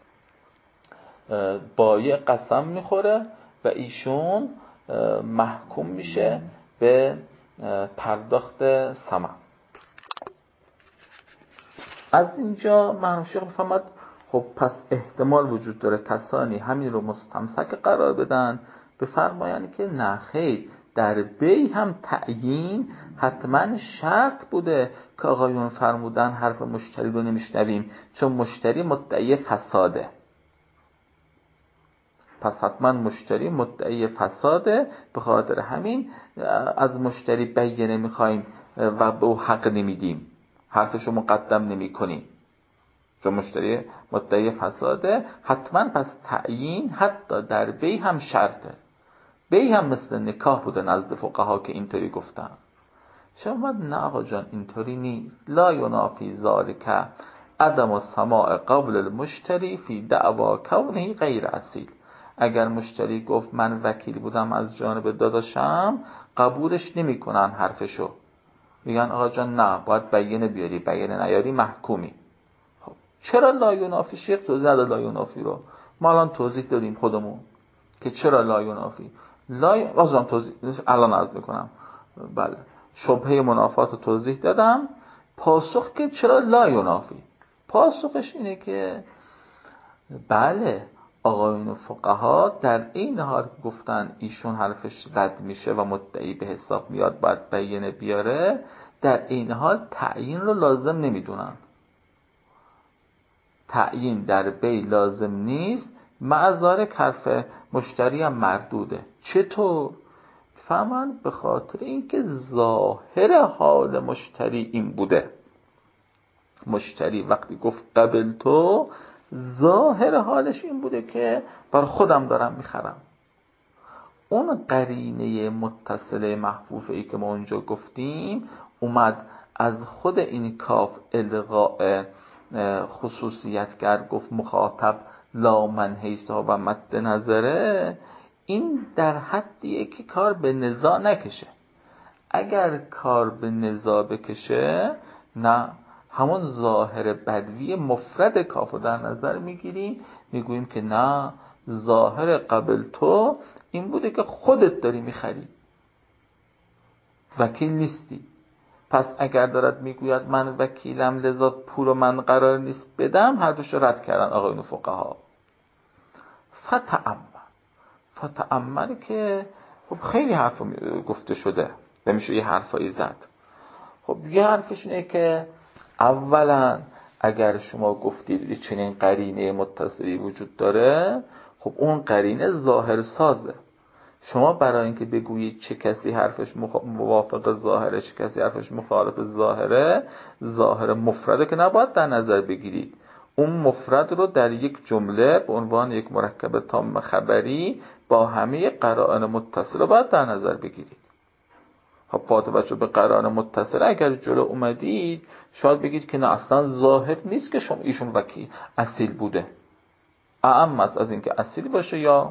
بایع قسم میخوره و ایشون محکوم میشه به پرداخت ثمن. از اینجا مرحوم شیخ میفهمد خب پس احتمال وجود داره کسانی همین رو مستمسک قرار بدن، بفرمایند که نه خیر، در بی هم تعیین حتما شرط بوده که آقایون فرمودن حرف مشتری رو نمیشنویم چون مشتری مدعی فساده. پس حتما مشتری مدعی فساده، به خاطر همین از مشتری بینه میخوایم و به او حق نمیدیم، حرفشو مقدم نمی کنیم چون مشتری مدعی فساده. حتما پس تعیین حتی در بی هم شرطه. بی هم مثل نکاح بوده نزد فقها که اینطوری گفتن. شما نه آقا جان اینطوری نیست. لا ینافی ذالک عدم السماع قبل المشتری فی دعوا کونه غیر اصیل. اگر مشتری گفت من وکیل بودم از جانب داداشم، قبولش نمی کنن حرفشو، میگن آقا جان نه باید بیانه بیاری، بیانه نیاری محکومی. خب چرا لا ینافی؟ شیخ توضیح نداد لا ینافی رو. ما الان توضیح دادیم خودمون که چرا لا ینافی. بازم توضیح الان عرض میکنم. بله شبهه منافات رو توضیح دادم. پاسخ که چرا لا ینافی، پاسخش اینه که بله آقایون فقها در این حال گفتن ایشون حرفش رد میشه و مدعی به حساب میاد باید بیانه بیاره، در این حال تعیین رو لازم نمیدونن. تعیین در بی لازم نیست، معذارک حرف مشتری هم مردوده. چطور؟ فهمن به خاطر اینکه ظاهر حال مشتری این بوده. مشتری وقتی گفت قبل تو، ظاهر حالش این بوده که بر خودم دارم میخرم. اون قرینه متصله محفوفه‌ای که ما اونجا گفتیم اومد از خود این کاف الغاء خصوصیت کرد، گفت مخاطب لا من حیثا و مد نظره. این در حدیه که کار به نزاع نکشه. اگر کار به نزاع بکشه، نه همون ظاهر بدوی مفرد کافو در نظر میگیریم، میگوییم که نه ظاهر قبل تو این بوده که خودت داری میخری، وکیل نیستی. پس اگر دارد میگوید من وکیلم لذا پول من قرار نیست بدم، حرفش رو رد کردن آقایون فقها. فتأمل که خب خیلی حرف گفته شده، نمیشه یه حرفایی زد. خب یه حرفش اینه که اولا اگر شما گفتید چنین قرینه متصلی وجود داره، خب اون قرینه ظاهر سازه. شما برای اینکه بگویید چه کسی حرفش موافق ظاهره چه کسی حرفش مخالف ظاهره، ظاهر مفرده که نباید در نظر بگیرید. اون مفرد رو در یک جمله به عنوان یک مرکب تام خبری با همه قرائن متصله باید در نظر بگیرید. خب با توجه به قرائن متصله اگر جلو اومدید شاید بگید که نه اصلا ظاهر نیست که شما ایشون وکیل اصیل بوده، اعم از اینکه اصیل باشه یا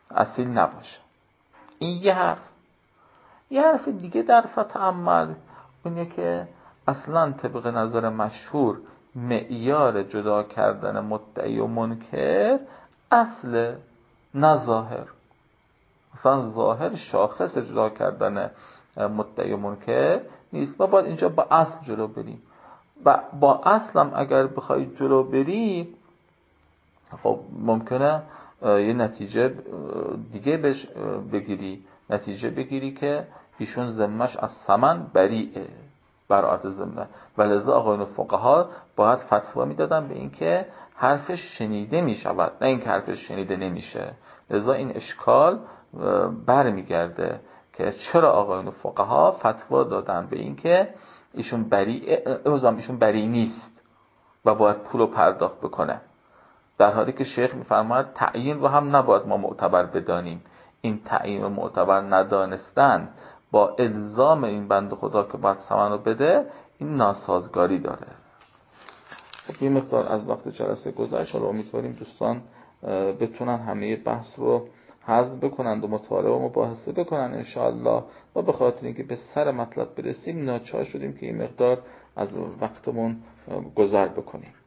اصیل نباشه. این یه حرف دیگه در فتعمل اونه که اصلا طبق نظر مشهور معیار جدا کردن مدعی و منکر اصل، نه ظاهر. اصلا ظاهر شاخص جدا کردن مدعی و منکر نیست. ما باید اینجا با اصل جلو بریم. با اصلم اگر بخوای جلو بری، خب ممکنه یه نتیجه دیگه بهش بگیری که ایشون ذمه‌اش از ثمن بریئه، براءت ذمه. ولذا آقایون فقها باید فتوا میدادن به این که حرفش شنیده میشود، نه این که حرفش شنیده نمیشه. لذا این اشکال برمیگرده که چرا آقایون فقها فتوا دادن به این که ایشون بری نیست و باید پولو پرداخت بکنه، در حالی که شیخ میفرماید تعیین رو هم نباید ما معتبر بدانیم. این تعیین رو معتبر ندانستن با الزام این بند خدا که باید ثمن رو بده، این ناسازگاری داره. خب این مقدار از وقت جلسه گذشت، حالا امیدواریم دوستان بتونن همه بحث رو هضم بکنند و مطالعه و مباحثه بکنن انشاءالله. و به خاطر اینکه به سر مطلب برسیم ناچار شدیم که این مقدار از وقتمون گذر بکنیم.